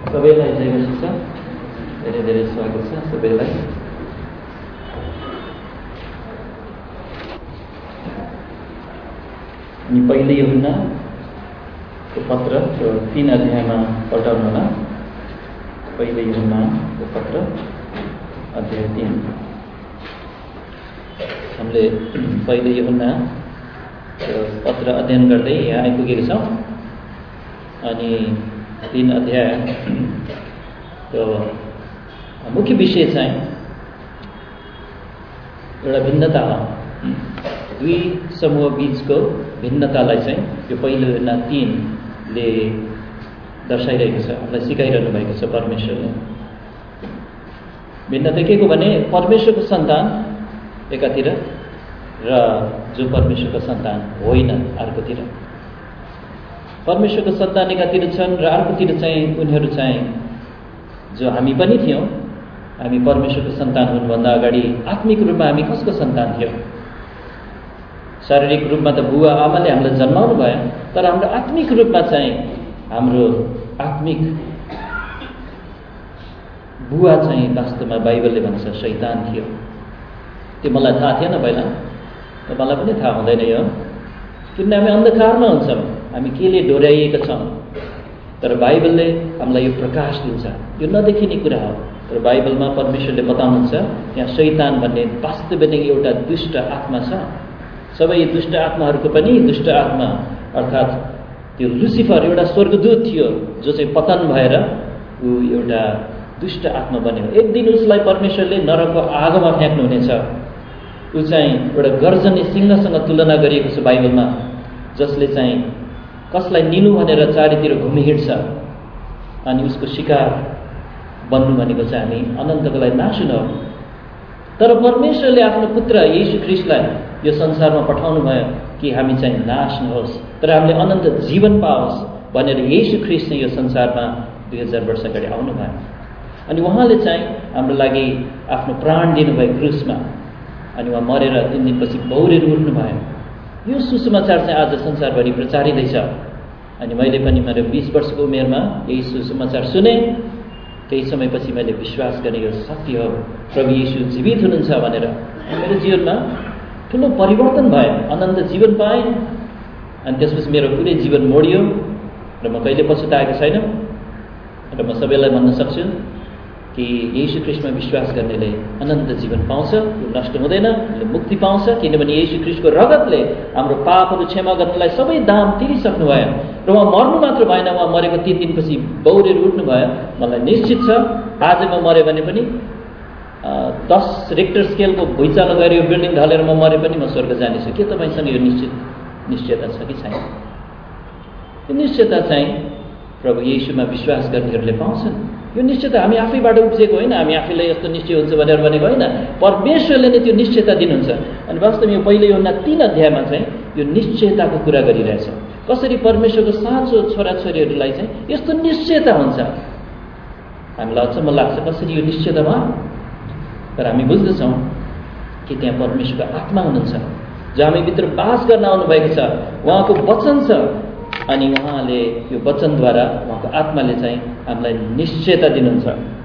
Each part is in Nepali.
सबैलाई जय मसीह छ। धेरै धेरै स्वागत छ सबैलाई। अनि पहिले यूहन्नाको पत्र 3 अध्यायमा पल्टाउनु होला। पहिले यूहन्नाको पत्र अध्याय 3। हामीले पहिले यूहन्ना पत्र अध्ययन गर्दै यहाँ आइपुगेका छौँ। अनि 3 अध्यायको मुख्य विषय चाहिँ एउटा भिन्नता हो। दुई समूह बीचको भिन्नतालाई चाहिँ यो पहिलो यूहन्ना 3ले दर्शाइरहेको छ, हामीलाई सिकाइरहनु भएको छ परमेश्वरले। भिन्नता के को भने परमेश्वरको सन्तान एकातिर र जो परमेश्वरको सन्तान होइन अर्कोतिर। परमेश्वरको सन्तान एकातिर छन् र अर्कोतिर चाहिँ उनीहरू चाहिँ जो हामी पनि थियौँ। हामी परमेश्वरको सन्तान हुनुभन्दा अगाडि आत्मिक रूपमा हामी कसको सन्तान थियौँ? शारीरिक रूपमा त बुवा आमाले हामीलाई जन्माउनु भयो, तर हाम्रो आत्मिक रूपमा चाहिँ हाम्रो आत्मिक बुवा चाहिँ वास्तवमा बाइबलले भन्छ शैतान थियो। त्यो मलाई थाहा थिएन पहिला, मलाई पनि थाहा हुँदैन यो, किनभने हामी अन्धकारमा हुन्छौँ, हामी केले डोर्याइएका छौँ। तर बाइबलले हामीलाई यो प्रकाश दिन्छ। यो नदेखिने कुरा हो, तर बाइबलमा परमेश्वरले बताउनुहुन्छ यहाँ शैतान भन्ने वास्तविक एउटा दुष्ट आत्मा छ। सबै दुष्ट आत्माहरूको पनि दुष्ट आत्मा अर्थात् त्यो लुसिफर एउटा स्वर्गदूत थियो जो चाहिँ पतन भएर ऊ एउटा दुष्ट आत्मा बन्यो। एक दिन उसलाई परमेश्वरले नरकको आगोमा फ्याँक्नुहुनेछ। ऊ चाहिँ एउटा गर्जने सिंहसँग तुलना गरिएको छ बाइबलमा, जसले चाहिँ कसलाई निनु भनेर चारैतिर घुमिहिँड्छ। अनि उसको शिकार बन्नु भनेको चाहिँ हामी अनन्तको लागि नाश हुनु हो। तर परमेश्वरले आफ्नो पुत्र येशू ख्रीष्टलाई यो संसारमा पठाउनु भयो कि हामी चाहिँ नाश नहोस् तर हामीले अनन्त जीवन पाओस् भनेर येशू ख्रीष्ट यो संसारमा 2000 वर्ष अगाडि आउनु भयो। अनि उहाँले चाहिँ हाम्रो लागि आफ्नो प्राण दिनुभयो क्रुसमा। अनि उहाँ मरेर 3 दिनपछि बौरेर उठ्नु भयो। यो सुसमाचार चाहिँ आज संसारभरि प्रचारिँदैछ। अनि मैले पनि मेरो 20 वर्षको उमेरमा यही सुसमाचार सुने। केही समयपछि मैले विश्वास गरेँ यो सत्य हो, प्रभु येशू जीवित हुनुहुन्छ भनेर। मेरो जीवनमा ठुलो परिवर्तन भयो, अनन्त जीवन पाएँ। अनि त्यसपछि मेरो पुरै जीवन मोडियो र म कहिले पछुताएको छैन। र म सबैलाई भन्न सक्छु कि येशू ख्रीष्टमा विश्वास गर्नेले अनन्त जीवन पाउँछ, यो नष्ट हुँदैन, उसले मुक्ति पाउँछ। किनभने येशू ख्रीष्टको रगतले हाम्रो पापहरू क्षमा गर्नलाई सबै दाम तिरिसक्नु भयो। र उहाँ मर्नु मात्र भएन, उहाँ मरेको 3 दिनपछि बौरेर उठ्नु भयो। मलाई निश्चित छ आज म मऱ्यो भने पनि 10 रिक्टर स्केलको भुइँचालो गएर यो बिल्डिङ ढलेर म मरे पनि म स्वर्ग जानेछु। के तपाईँसँग यो निश्चयता छ कि छैन? यो निश्चयता चाहिँ प्रभु येशूमा विश्वास गर्नेहरूले पाउँछन्। यो निश्चयता हामी आफैबाट उब्जेको होइन, हामी आफैलाई यस्तो निश्चय हुन्छ भनेर भनेको होइन। परमेश्वरले नै त्यो निश्चयता दिनुहुन्छ। अनि वास्तवमा यो पहिले यूहन्ना 3 अध्यायमा चाहिँ यो निश्चयताको कुरा गरिरहेछ। कसरी परमेश्वरको साँचो छोराछोरीहरूलाई चाहिँ यस्तो निश्चयता हुन्छ। हामीलाई अचम्म लाग्छ कसरी यो निश्चयता भयो। तर हामी बुझ्दछौँ कि त्यहाँ परमेश्वरको आत्मा हुनुहुन्छ जो हामीभित्र बास गर्न आउनुभएको छ। उहाँको वचन छ अनि उहाँले यो वचनद्वारा उहाँको आत्माले चाहिँ हामीलाई निश्चयता दिनुहुन्छ।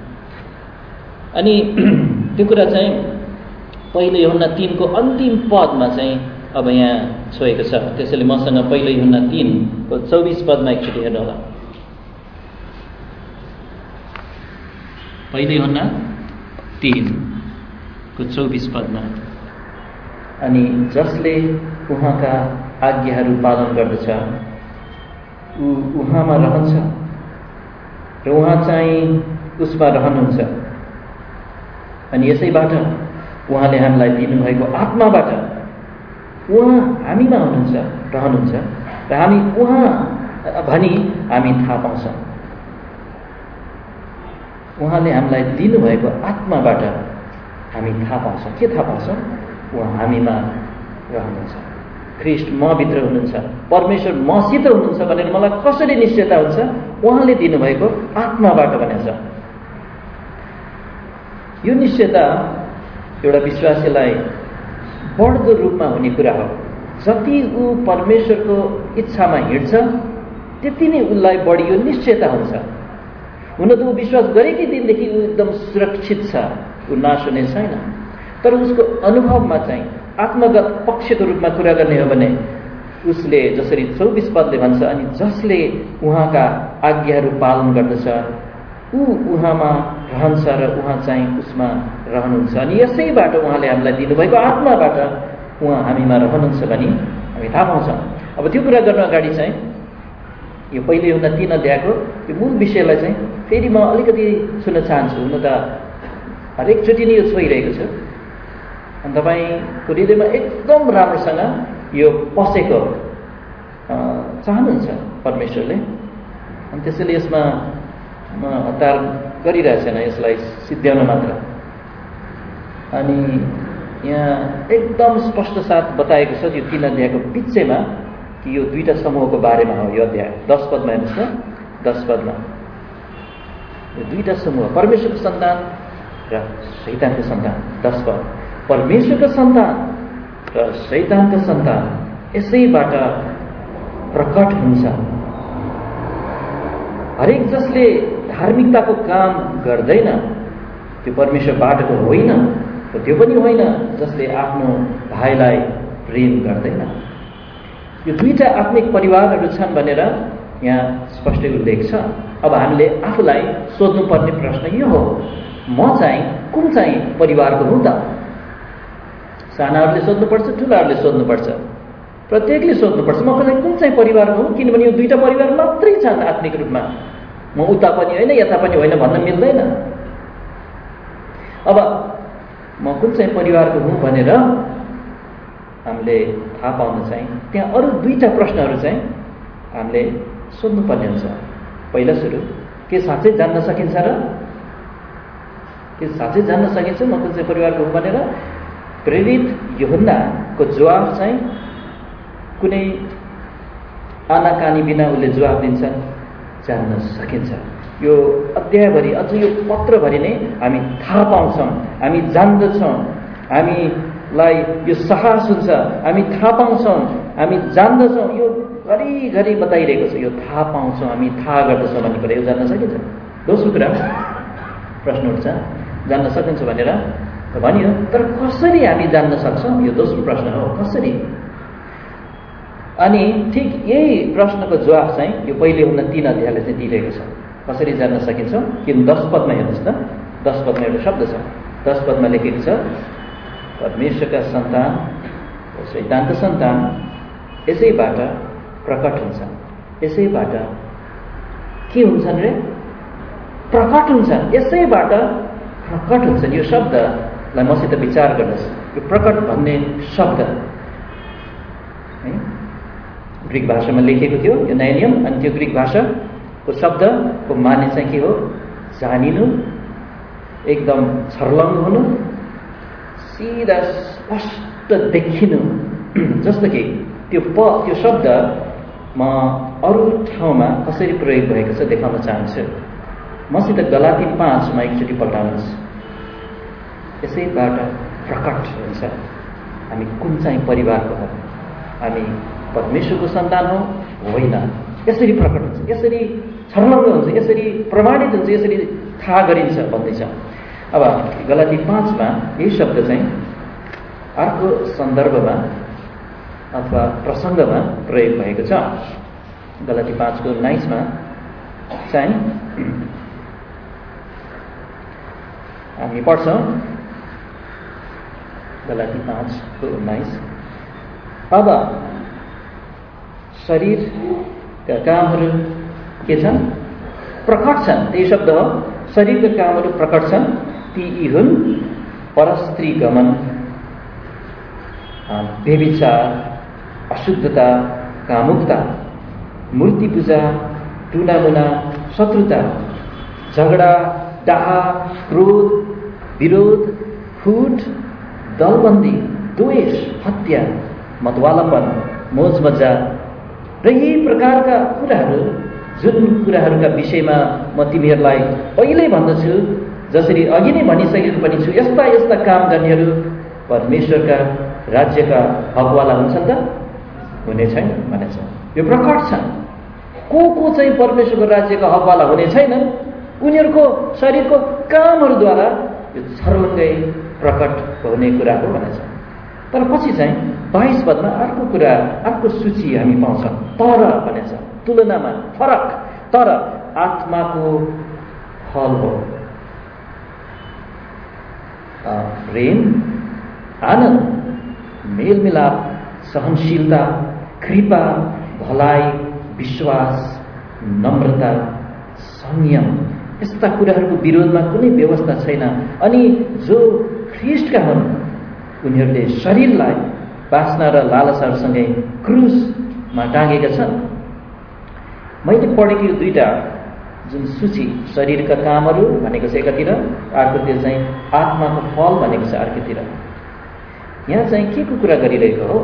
अनि त्यो कुरा चाहिँ पहिले यूहन्ना 3 को अन्तिम पदमा चाहिँ अब यहाँ छोएको छ। त्यसैले मसँग पहिले यूहन्ना 3 को 24 पदमा एकचोटि हेर्नु होला। पहिले यूहन्ना 3 को 24 पदमा, अनि जसले उहाँका आज्ञाहरू पालन गर्दछ ऊ उहाँमा रहन्छ र उहाँ चाहिँ उसमा रहनुहुन्छ। अनि यसैबाट उहाँले हामीलाई दिनुभएको आत्माबाट उहाँ हामीमा हुनुहुन्छ, रहनुहुन्छ र हामी उहाँ भनी हामी थाहा पाउँछौँ। उहाँले हामीलाई दिनुभएको आत्माबाट हामी थाहा पाउँछौँ। के थाहा पाउँछौँ? उहाँ हामीमा रहनुहुन्छ, ख्रीष्ट मभित्र हुनुहुन्छ, परमेश्वर मसित हुनुहुन्छ भनेर मलाई कसरी निश्चयता हुन्छ? उहाँले दिनुभएको आत्माबाट भनेछ। यो निश्चयता एउटा विश्वासीलाई बढ्दो रूपमा हुने कुरा हो। जति ऊ परमेश्वरको इच्छामा हिँड्छ त्यति नै उसलाई बढी यो निश्चयता हुन्छ। हुन त ऊ विश्वास गरेकै दिनदेखि ऊ एकदम सुरक्षित छ, ऊ नाश हुने छैन। तर उसको अनुभवमा चाहिँ आत्मगत पक्षको रूपमा कुरा गर्ने हो भने उसले जसरी 24 पदले भन्छ, अनि जसले उहाँका आज्ञाहरू पालन गर्दछ ऊ उहाँमा रहन्छ र उहाँ चाहिँ उसमा रहनुहुन्छ, अनि यसैबाट उहाँले हामीलाई दिनुभएको आत्माबाट उहाँ हामीमा रहनुहुन्छ भनी हामी थाहा पाउँछौँ। अब त्यो कुरा गर्न अगाडि चाहिँ यो पहिले हुन 3 अध्यायको यो मूल विषयलाई चाहिँ फेरि म अलिकति सुन्न चाहन्छु। हुन त हरेकचोटि नै यो छोइरहेको छु, अनि तपाईँको हृदयमा एकदम राम्रोसँग यो पसेको चाहनुहुन्छ परमेश्वरले, अनि त्यसैले यसमा म हतार गरिरहेको छैन, यसलाई सिद्ध्याउन मात्र। अनि यहाँ एकदम स्पष्ट साथ बताएको छ यो 3 अध्यायको पिच्छेमा कि यो 2टा समूहको बारेमा हो। यो अध्याय 10 पदमा हेर्नुहोस् न, 10 पदमा यो 2टा समूह, परमेश्वरको सन्तान र शैतानको सन्तान। 10 पद, परमेश्वरको सन्तान र शैतानको सन्तान यसैबाट प्रकट हुन्छ। हरेक जसले धार्मिकताको काम गर्दैन त्यो परमेश्वरबाटको होइन, र त्यो पनि होइन जसले आफ्नो भाइलाई प्रेम गर्दैन। यो 2टा आत्मिक परिवारहरू छन् भनेर यहाँ स्पष्ट उल्लेख छ। अब हामीले आफूलाई सोध्नुपर्ने प्रश्न यो हो, म चाहिँ कुन चाहिँ परिवारको हुँ त? सानाहरूले सोध्नुपर्छ, ठुलाहरूले सोध्नुपर्छ, प्रत्येकले सोध्नुपर्छ, म कुन चाहिँ परिवारको हुँ? किनभने यो 2टा परिवार मात्रै छन् आत्मिक रूपमा, म उता पनि होइन यता पनि होइन भन्न मिल्दैन। अब म कुन चाहिँ परिवारको हुँ भनेर हामीले थाहा पाउन चाहिँ त्यहाँ अरू 2टा प्रश्नहरू चाहिँ हामीले सोध्नुपर्ने हुन्छ। पहिला सुरु, के साँच्चै जान्न सकिन्छ र? के साँच्चै जान्न सकिन्छ म कुन चाहिँ परिवारको हुँ भनेर? प्रेरित यूहन्नाको जवाफ चाहिँ कुनै आनाकानी बिना उसले जवाफ दिन्छ, जान्न सकिन्छ। यो अध्यायभरि, अझ यो पत्रभरि नै हामी थाहा पाउँछौँ, हामी जान्दछौँ, हामीलाई यो साहस हुन्छ, हामी थाहा पाउँछौँ, हामी जान्दछौँ। यो घरिघरि बताइरहेको छ, यो थाहा पाउँछौँ, हामी थाहा गर्दछौँ भन्ने कुरा, यो जान्न सकिन्छ। दोस्रो कुरा प्रश्न उठ्छ, जान्न सकिन्छ भनेर त भनियो, तर कसरी हामी जान्न सक्छौँ? यो दोस्रो प्रश्न हो, कसरी? अनि ठिक यही प्रश्नको जवाफ चाहिँ यो पहिले हुन 3 अध्यायले चाहिँ दिइरहेको छ, कसरी जान्न सकिन्छ। किन 10 पदमा हेर्नुहोस् न, 10 पदमा एउटा शब्द छ, 10 पदमा लेखेको छ, परमेश्वरका सन्तान र शैतानको सन्तान यसैबाट प्रकट हुन्छ। यसैबाट के हुन्छन् रे? प्रकट हुन्छन्, यसैबाट प्रकट हुन्छन्। यो शब्दलाई मसित विचार गर्नुहोस्, यो प्रकट भन्ने शब्द है ग्रिक भाषामा लेखेको थियो, यो नयाँ नियम, अनि त्यो ग्रिक भाषाको शब्दको माने चाहिँ के हो? जानिनु, एकदम छर्लङ्ग हुनु, सिधा स्पष्ट देखिनु। जस्तो कि त्यो शब्द म अरू ठाउँमा कसरी प्रयोग भएको छ देखाउन चाहन्छु। मसित गलाती 5 मा एकचोटि पल्टाउनुहोस्। यसैबाट प्रकट हुन्छ हामी कुन चाहिँ परिवारको हौँ, हामी परमेश्वरको सन्तान हौँ होइन। यसरी प्रकट हुन्छ, यसरी छर्लङ्ग हुन्छ, यसरी प्रमाणित हुन्छ, यसरी थाहा गरिन्छ भन्दैछ। अब गलाती 5 मा यही शब्द चाहिँ अर्को सन्दर्भमा अथवा प्रसङ्गमा प्रयोग भएको छ। गलाती 5 को 19 मा चाहिँ हामी पढ्छौँ, गलाती 5 को 19, अब शरीरका कामहरू के छन्? प्रकट छन्। त्यही शब्द हो, शरीरका कामहरू प्रकट छन्। ती यी हुन् परस्त्री गमन, व्यभिचार, अशुद्धता, कामुकता, मूर्ति पूजा, टुनामुना, शत्रुता, झगडा, डाह, क्रोध, विरोध, फुट, दलबन्दी, द्वेष, हत्या, मतवालापन, मोज मजा र यी प्रकारका कुराहरू, जुन कुराहरूका विषयमा म तिमीहरूलाई पहिल्यै भन्दछु, जसरी अघि नै भनिसकेको पनि छु, यस्ता यस्ता काम गर्नेहरू परमेश्वरका राज्यका हकवाला हुन्छन् त? हुने छैन भनेछ। यो प्रकट छ। को चाहिँ परमेश्वरको राज्यका हकवाला हुने छैनन्? उनीहरूको शरीरको कामहरूद्वारा यो सर्वङ्गै प्रकट हुने कुरा हो भनेछ। तर पछि चाहिँ 22 पदमा अर्को सूची हामी पाउँछौँ। तर भनेछ, तुलनामा फरक, तर आत्माको फल हो प्रेम, आनन्द, मेलमिलाप, सहनशीलता, कृपा, भलाइ, विश्वास, नम्रता, संयम। यस्ता कुराहरूको विरोधमा कुनै व्यवस्था छैन। अनि जो ख्रीष्टका हुन् उनीहरूले शरीरलाई वासना र लालसाहरूसँगै क्रुसमा टाँगेका छन्। मैले पढेको यो दुईटा जुन सूची, शरीरका कामहरू भनेको छ एकातिर, अर्कोतिर चाहिँ आत्माको फल भनेको छ अर्कोतिर। यहाँ चाहिँ के को कुरा गरिरहेको हो?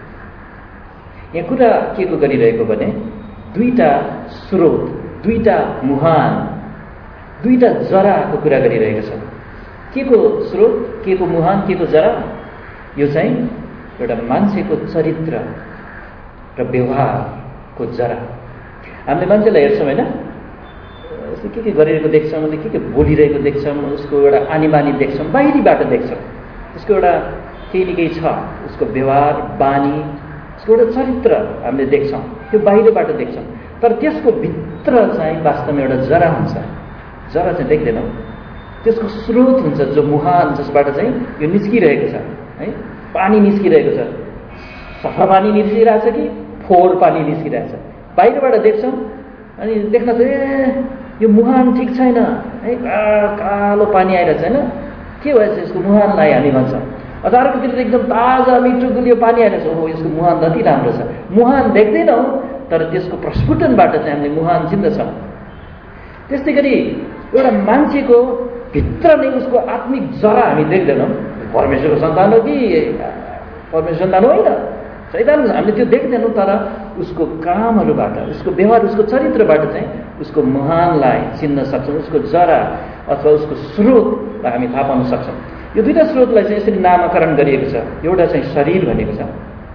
यहाँ कुरा के को गरिरहेको भने दुईटा स्रोत, दुईटा मुहान, दुईटा जराको कुरा गरिरहेको छ। के को स्रोत, के को मुहान, के को जरा? यो चाहिँ एउटा मान्छेको चरित्र र व्यवहारको जरा। हामीले मान्छेलाई हेर्छौँ होइन, उसले के गरिरहेको देख्छौँ, उसले के बोलिरहेको देख्छौँ, उसको एउटा आनी बानी देख्छौँ, बाहिरीबाट देख्छौँ। उसको एउटा केही न केही छ, उसको व्यवहार, बानी, उसको एउटा चरित्र हामीले देख्छौँ, त्यो बाहिरबाट देख्छौँ। तर त्यसको भित्र चाहिँ वास्तवमा एउटा जरा हुन्छ। जरा चाहिँ देख्दैनौँ, त्यसको स्रोत हुन्छ, जो मुहान जसबाट चाहिँ यो निस्किरहेको छ है, पानी निस्किरहेको छ। सफा पानी निस्किरहेछ कि फोहोर पानी निस्किरहेछ, बाहिरबाट देख्छौँ। अनि देख्न चाहिँ यो मुहान ठिक छैन है, कालो पानी आइरहेछ होइन, के भएछ यसको मुहानलाई हामी भन्छौँ। अथवा अर्कोतिर एकदम ताजा मिठो गुलियो पानी आइरहेछ, हो यसको मुहान जति राम्रो छ। मुहान देख्दैनौँ तर त्यसको प्रस्फुटनबाट चाहिँ हामीले मुहान चिन्दछौँ। त्यस्तै गरी एउटा मान्छेको भित्र नै उसको आत्मिक जरा हामी देख्दैनौँ। परमेश्वरको सन्तान हो कि परमेश्वर सन्तान होइन, शैतान हामीले त्यो देख्दैनौँ। तर उसको कामहरूबाट, उसको व्यवहार, उसको चरित्रबाट चाहिँ उसको मुहानलाई चिन्न सक्छौँ, उसको जरा अथवा उसको स्रोतलाई हामी थाहा पाउन सक्छौँ। यो दुईटा स्रोतलाई चाहिँ यसरी नामाकरण गरिएको छ। एउटा चाहिँ शरीर भनेको छ,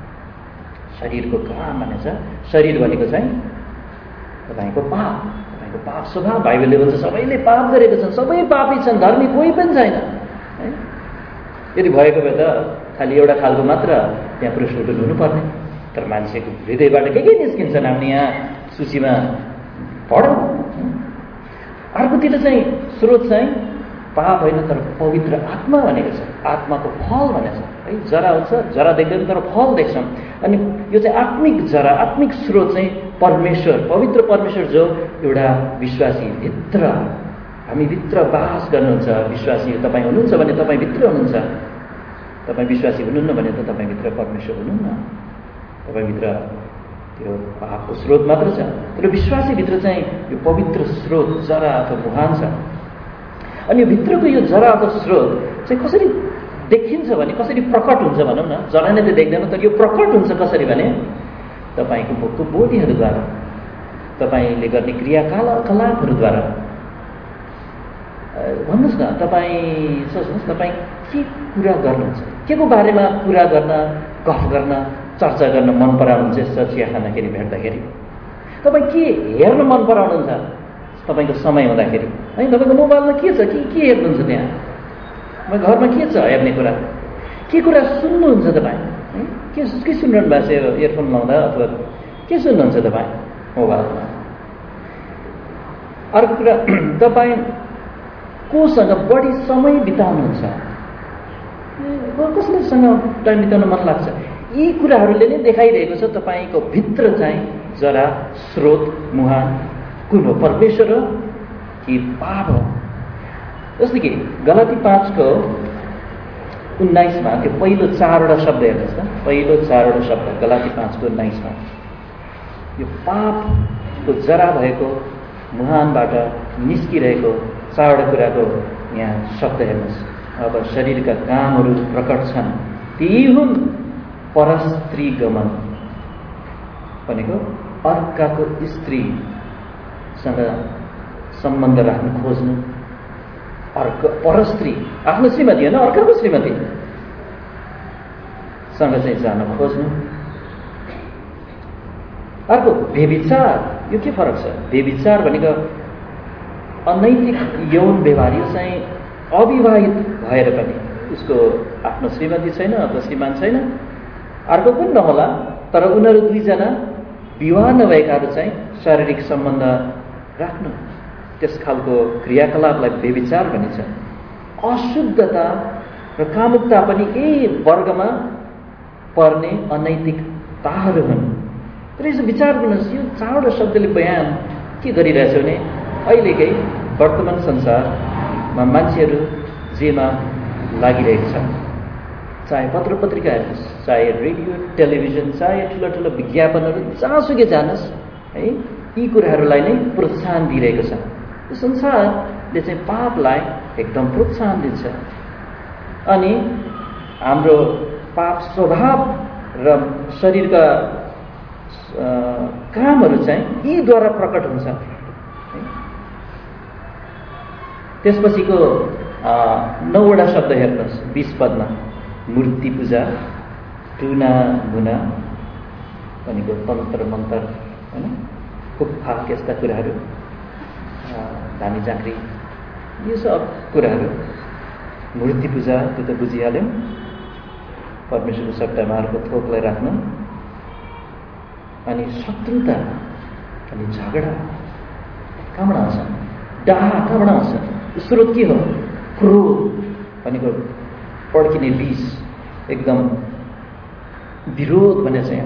शरीरको काम भनेको छ। शरीर भनेको चाहिँ तपाईँको पाप, तपाईँको पाप स्वभाव। बाइबलले भन्छ सबैले पाप गरेको छन्, सबै पापी छन्, धर्मी कोही पनि छैन है। यदि भएको भए त खालि एउटा खालको मात्र त्यहाँ प्रस्फुटन हुनुपर्ने। तर मान्छेको हृदयबाट के निस्किन्छन् हामीले यहाँ सूचीमा पढौँ। अर्कोतिर चाहिँ स्रोत चाहिँ पाप होइन तर पवित्र आत्मा भनेको छ, आत्माको फल भनेको छ है। जरा हुन्छ, जरा देख्दैन तर फल देख्छौँ। अनि यो चाहिँ आत्मिक जरा, आत्मिक स्रोत चाहिँ परमेश्वर, पवित्र परमेश्वर जो एउटा विश्वासी भित्र, हामी भित्र बास गर्नुहुन्छ। विश्वासी तपाईँ हुनुहुन्छ भने तपाईँ भित्र हुनुहुन्छ, तपाईँ विश्वासी हुनुहुन्न भने त तपाईँभित्र परमेश्वर हुनुहुन्न। तपाईँभित्र त्यो पापको स्रोत मात्र छ, तर विश्वासीभित्र चाहिँ यो पवित्र स्रोत, जरा अथवा मुहान छ। अनि यो भित्रको यो जरा अथवा स्रोत चाहिँ कसरी देखिन्छ भने, कसरी प्रकट हुन्छ भनौँ न। जरा नै त देख्दैन, तर यो प्रकट हुन्छ कसरी भने तपाईँको मुखको बोलीहरूद्वारा, तपाईँले गर्ने क्रियाकलापहरूद्वारा। भन्नुहोस् न, तपाईँ सोच्नुहोस्, तपाईँ के कुरा गर्नुहुन्छ, के को बारेमा कुरा गर्न, गफ गर्न, चर्चा गर्न मन पराउनुहुन्छ यसो चिया खाँदाखेरि, भेट्दाखेरि? तपाईँ के हेर्न मन पराउनुहुन्छ तपाईँको समय हुँदाखेरि है? तपाईँको मोबाइलमा के छ, के हेर्नुहुन्छ त्यहाँ? तपाईँ घरमा के छ हेर्ने कुरा? के कुरा सुन्नुहुन्छ तपाईँ है? के सुनिरहनु भएको छ इयरफोन लाउँदा, अथवा के सुन्नुहुन्छ तपाईँ मोबाइलमा? अर्को कुरा, तपाईँ कोसँग बढी समय बिताउनुहुन्छ, कसैसँग टाइम बिताउन मन लाग्छ? यी कुराहरूले नै देखाइरहेको छ तपाईँको भित्र चाहिँ जरा, स्रोत, मुहान कुन हो, परमेश्वर हो कि पाप हो? जस्तै कि गलाती 5:19 त्यो पहिलो 4वटा शब्द हेर्नुहोस् त, पहिलो 4वटा शब्द गलाती 5:19 यो पापको जरा भएको, मुहानबाट निस्किरहेको 4वटा कुराको यहाँ शब्द हेर्नुहोस्। अब शरीरका कामहरू प्रकट छन्, ती हुन् परस्त्री गमन भनेको अर्काको स्त्रीसँग सम्बन्ध राख्न खोज्नु। अर्को परस्त्री, आफ्नो श्रीमती होइन, अर्काको श्रीमतीसँग चाहिँ जान खोज्नु। अर्को व्यभिचार, यो के फरक छ? व्यभिचार भनेको अनैतिक यौन व्यवहार यो चाहिँ अविवाहित भएर पनि उसको आफ्नो श्रीमती छैन अथवा श्रीमान छैन, अर्को पनि नहोला, तर उनीहरू दुईजना विवाह नभएकाहरू चाहिँ शारीरिक सम्बन्ध राख्नु, त्यस खालको क्रियाकलापलाई व्यभिचार भनिन्छ। अशुद्धता र कामुकता पनि यही वर्गमा पर्ने अनैतिकताहरू हुन्। तर यसो विचार गर्नुहोस्, यो चारवटा शब्दले बयान के गरिरहेछ भने अहिलेकै वर्तमान संसारमा मान्छेहरू जेमा लागिरहेको छ, चाहे पत्र पत्रिका हेर्नुहोस्, चाहे रेडियो टेलिभिजन, चाहे ठुलो ठुलो विज्ञापनहरू, जहाँसुकै जानुहोस् है, यी कुराहरूलाई नै प्रोत्साहन दिइरहेको छ। यो संसारले चाहिँ पापलाई एकदम प्रोत्साहन दिन्छ अनि हाम्रो पाप स्वभाव र शरीरका कामहरू चाहिँ यीद्वारा प्रकट हुन्छ। त्यसपछिको 9वटा शब्द हेर्नुहोस् 20 पदमा, मूर्ति पूजा, टुना मुना भनेको तन्त्र मन्त्र हैन, फुक्फा यस्ता कुराहरू, धामी झाँक्री, यो सब कुराहरू। मूर्ति पूजा त्यो त बुझिहाल्यौँ, परमेश्वरको सट्टामा अर्को थोकलाई राख्नु। अनि शत्रुता अनि झगडा कहाँबाट आउँछ? डाहा कहाँबाट आउँछ? स्रोत के हो? क्रोध भनेको पड्किने विष, एकदम विरोध भने चाहिँ।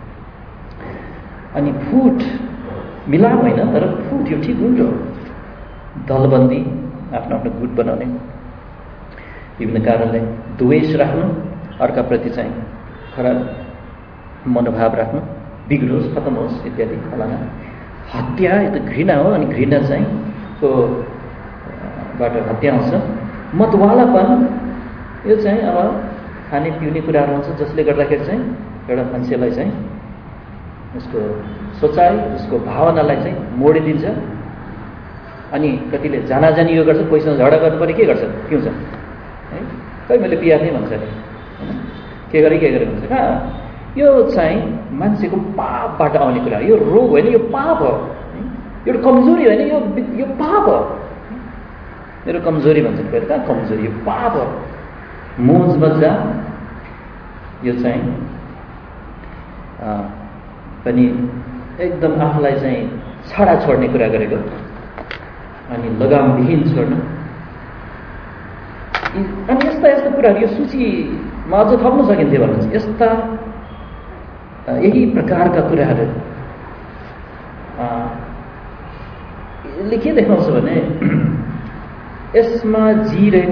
अनि फुट मिलाप होइन, तर फुट यो ठिक उल्टो, दलबन्दी, आफ्नो आफ्नो गुट बनाउने, विभिन्न कारणले द्वेष राख्नु, अर्काप्रति चाहिँ खराब मनोभाव राख्नु, बिग्रोस्, खतम होस् इत्यादि फलाना। हत्या यो त घृणा हो, अनि घृणा चाहिँ को बाट हत्या आउँछ। मतवालापन यो चाहिँ अब खाने पिउने कुराहरू हुन्छ जसले गर्दाखेरि चाहिँ एउटा मान्छेलाई चाहिँ उसको सोचाइ, उसको भावनालाई चाहिँ मोडिदिन्छ। अनि कतिले जानाजानी यो गर्छ, कोहीसँग झगडा गर्नु पर्ने के गर्छ, पिउँछ है, खै मैले पिया थिएँ भन्छ अरे, के गरे भन्छ। कहाँ यो चाहिँ मान्छेको पापबाट आउने कुरा, यो रोग होइन, यो पाप हो, एउटा कमजोरी होइन, यो पाप हो। मेरो कमजोरी भन्छ, कहाँ कमजोरी, यो पाप हो। मोज मजा यो चाहिँ पनि एकदम आफूलाई चाहिँ छडा छोड्ने कुरा गरेको, अनि लगामविहीन छोड्नु, अनि यस्ता यस्ता कुराहरू यो सूचीमा अझ थप्न सकिन्थ्यो भन्नुहुन्छ। यस्ता यही प्रकारका कुराहरू यसले के देखाउँछ भने यसमा जिरहेको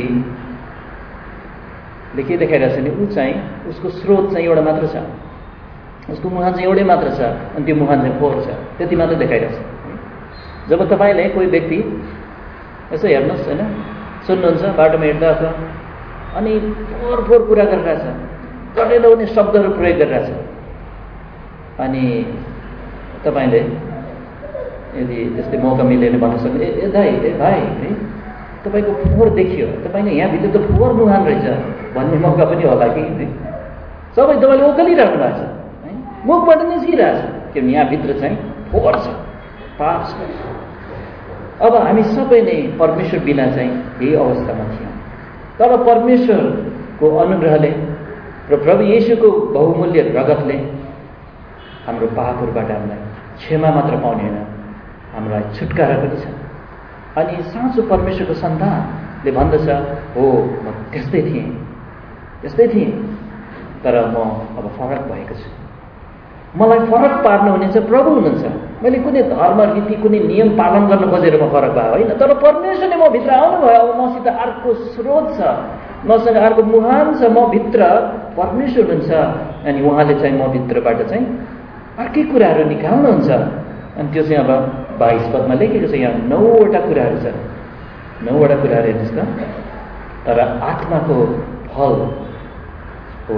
व्यक्तिले के देखाइरहेछ भने ऊ चाहिँ उसको स्रोत चाहिँ एउटा मात्र छ, उसको मुहान चाहिँ एउटै मात्र छ, अनि त्यो मुहान चाहिँ फोहोर छ, त्यति मात्र देखाइरहेछ। जब तपाईँले कोही व्यक्ति यसो हेर्नुहोस् होइन, सुन्नुहुन्छ बाटोमा हिँड्दा अथवा, अनि फोहोर फोहोर कुरा गरिरहेछ, गरेर हुने शब्दहरू प्रयोग गरिरहेछ, अनि तपाईँले यदि त्यस्तै मौका मिलेन भन्न सक्ने, ए दाइ, ए भाइ है, तपाईँको फोहोर देखियो, तपाईँले यहाँभित्र त फोहोर मुहान रहेछ भन्ने मौका पनि होला कि है। सबै तपाईँले ओकलिराख्नु भएको छ है, मुखबाट निस्किरहेछ, किनभने यहाँभित्र चाहिँ फोहोर छ, पाप छ। अब हामी सबै नै परमेश्वर बिना चाहिँ यही अवस्थामा थियौँ, तर परमेश्वरको अनुग्रहले र प्रभु येशूको बहुमूल्य रगतले हाम्रो पापहरूबाट हामीलाई क्षमा मात्र पाउने होइन, हामीलाई छुटकारा पनि छ। अनि साँचो परमेश्वरको सन्तानले भन्दछ, हो म त्यस्तै थिएँ, तर म अब फरक भएको छु। मलाई फरक पार्नु हुने चाहिँ प्रभु हुनुहुन्छ। मैले कुनै धर्म रीति कुनै नियम पालन गर्न खोजेर म फरक भयो होइन, तर परमेश्वरले म भित्र आउनुभयो। अब मसित अर्को स्रोत छ, मसँग अर्को मुहान छ, म भित्र परमेश्वर हुनुहुन्छ, अनि उहाँले चाहिँ म भित्रबाट चाहिँ अर्कै कुराहरू निकाल्नुहुन्छ। अनि त्यो चाहिँ अब 22 पदमा लेखेको छ, यहाँ 9वटा कुराहरू छ, 9वटा कुराहरू हेर्नुहोस् त। तर आत्माको फल हो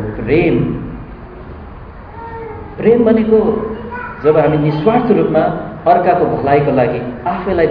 प्रेम भनेको जब हामी निस्वार्थ रूपमा अर्काको भलाइको लागि आफैलाई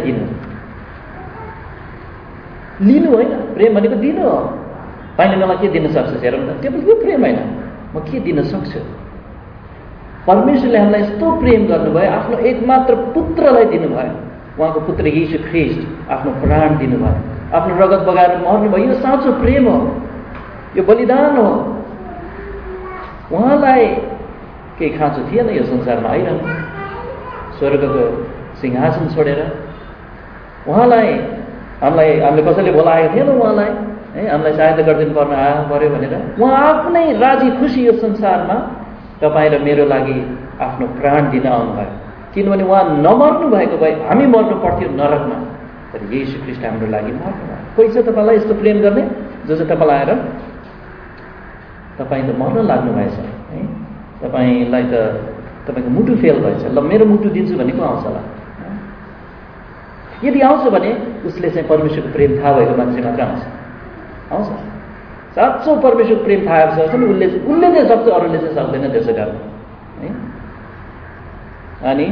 लिनु होइन, प्रेम भनेको दिनु हो। तपाईँले मलाई के दिन सक्छ हेरौँ त, त्यो प्रेम होइन, म के दिन सक्छु। परमेश्वरले हामीलाई यस्तो प्रेम गर्नुभयो, आफ्नो एकमात्र पुत्रलाई दिनुभयो, उहाँको पुत्र येशू ख्रीष्ट आफ्नो प्राण दिनुभयो, आफ्नो रगत बगाएर मर्नुभयो। यो साँचो प्रेम हो, यो बलिदान हो। उहाँलाई केही खाँचो थिएन यो संसारमा आइरहनु, स्वर्गको सिंहासन छोडेर। उहाँलाई हामीले कसैले बोलाएको थिएन उहाँलाई, है, हामीलाई सहायता गरिदिनु पर्यो भनेर। उहाँ आफ्नै राजी खुसी यो संसारमा तपाईँ र मेरो लागि आफ्नो प्राण दिन आउनुभयो। किनभने उहाँ नमर्नु भएको भए हामी मर्नु पर्थ्यो नरकमा, तर येशू ख्रीष्ट हाम्रो लागि मर्नुभयो। कोही छ तपाईँलाई यस्तो प्रेम गर्ने जो चाहिँ तपाईँलाई आएर तपाईँ त मर्न लाग्नु भएछ, है, तपाईँलाई त तपाईँको मुटु फेल भएछ, ल मेरो मुटु दिन्छु भने को आउँछ होला? यदि आउँछ भने उसले चाहिँ परमेश्वरको प्रेम थाहा भएको मान्छे मात्र आउँछ। साँचो परमेश्वरको प्रेम थाहा भएको छ भने उसले चाहिँ सक्छ, अरूले चाहिँ सक्दैन त्यसो गर्न, है। अनि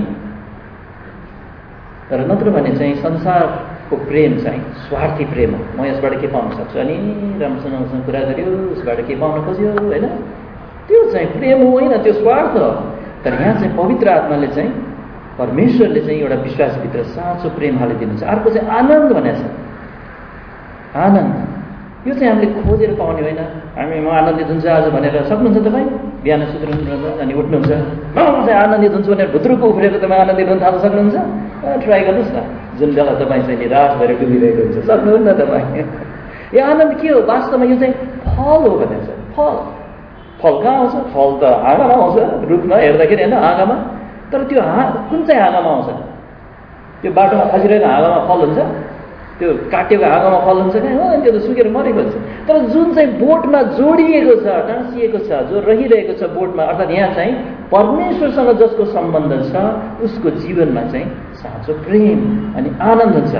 तर नत्र भने चाहिँ संसारको प्रेम चाहिँ स्वार्थी प्रेम हो। म यसबाट के पाउन सक्छु, अनि राम्रोसँग कुरा गर्यो, उसबाट के पाउन खोज्यो, होइन, त्यो चाहिँ प्रेम हो, होइन, त्यो स्वार्थ हो। तर यहाँ चाहिँ पवित्र आत्माले चाहिँ परमेश्वरले चाहिँ एउटा विश्वासभित्र साँचो प्रेम हालिदिनुहुन्छ। अर्को चाहिँ आनन्द भनेको छ, आनन्द। यो चाहिँ हामीले खोजेर पाउने होइन। म आनन्दित हुन्छ आज भनेर सक्नुहुन्छ तपाईँ? बिहान सुत्नुहुन्छ अनि उठ्नुहुन्छ, म चाहिँ आनन्दित हुन्छु भनेर भुत्रुको उफ्रेर तपाईँ आनन्दित हुन थाल्न सक्नुहुन्छ? ट्राई गर्नुहोस् न। जुन बेला तपाईँ चाहिँ निराश भएर डुबिरहेको हुन्छ, सक्नुहुन्न तपाईँ। यो आनन्द के हो? वास्तवमा यो चाहिँ फल हो भनेको छ। फल कहाँ आउँछ? फल त हाँगामा आउँछ, रुखमा हेर्दाखेरि, होइन, हाँगामा। तर त्यो कुन चाहिँ हाँगामा आउँछ? त्यो बाटोमा खसिरहेको हाँगामा फल हुन्छ? त्यो काटेको हाँगामा फल हुन्छ कहाँ? त्यो त सुकेर मरेको हुन्छ। तर जुन चाहिँ बोटमा जोडिएको छ, टाँसिएको छ, जो रहिरहेको छ बोटमा, अर्थात् यहाँ चाहिँ परमेश्वरसँग जसको सम्बन्ध छ उसको जीवनमा चाहिँ साँचो प्रेम अनि आनन्द हुन्छ।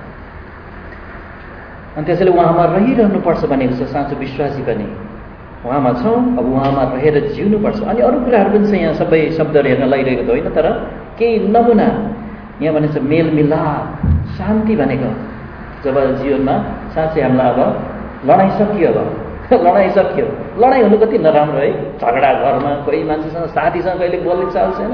अनि त्यसैले उहाँमा रहिरहनुपर्छ भनेको छ साँचो विश्वासी पनि। उहाँमा छौँ, अब उहाँमा रहेर जिउनुपर्छ। अनि अरू कुराहरू पनि छ, यहाँ सबै शब्दहरू हेर्न लागिरहेको त होइन, तर केही नमुना यहाँ भनेको छ मेलमिलाप, शान्ति भनेको। जब जीवनमा साँच्चै हामीलाई अब लडाइँ सकियो, अब लडाइँ सकियो। लडाइँ हुनु कति नराम्रो है, झगडा घरमा, कोही मान्छेसँग साथीसँग कहिले बोल्ने चाल छैन,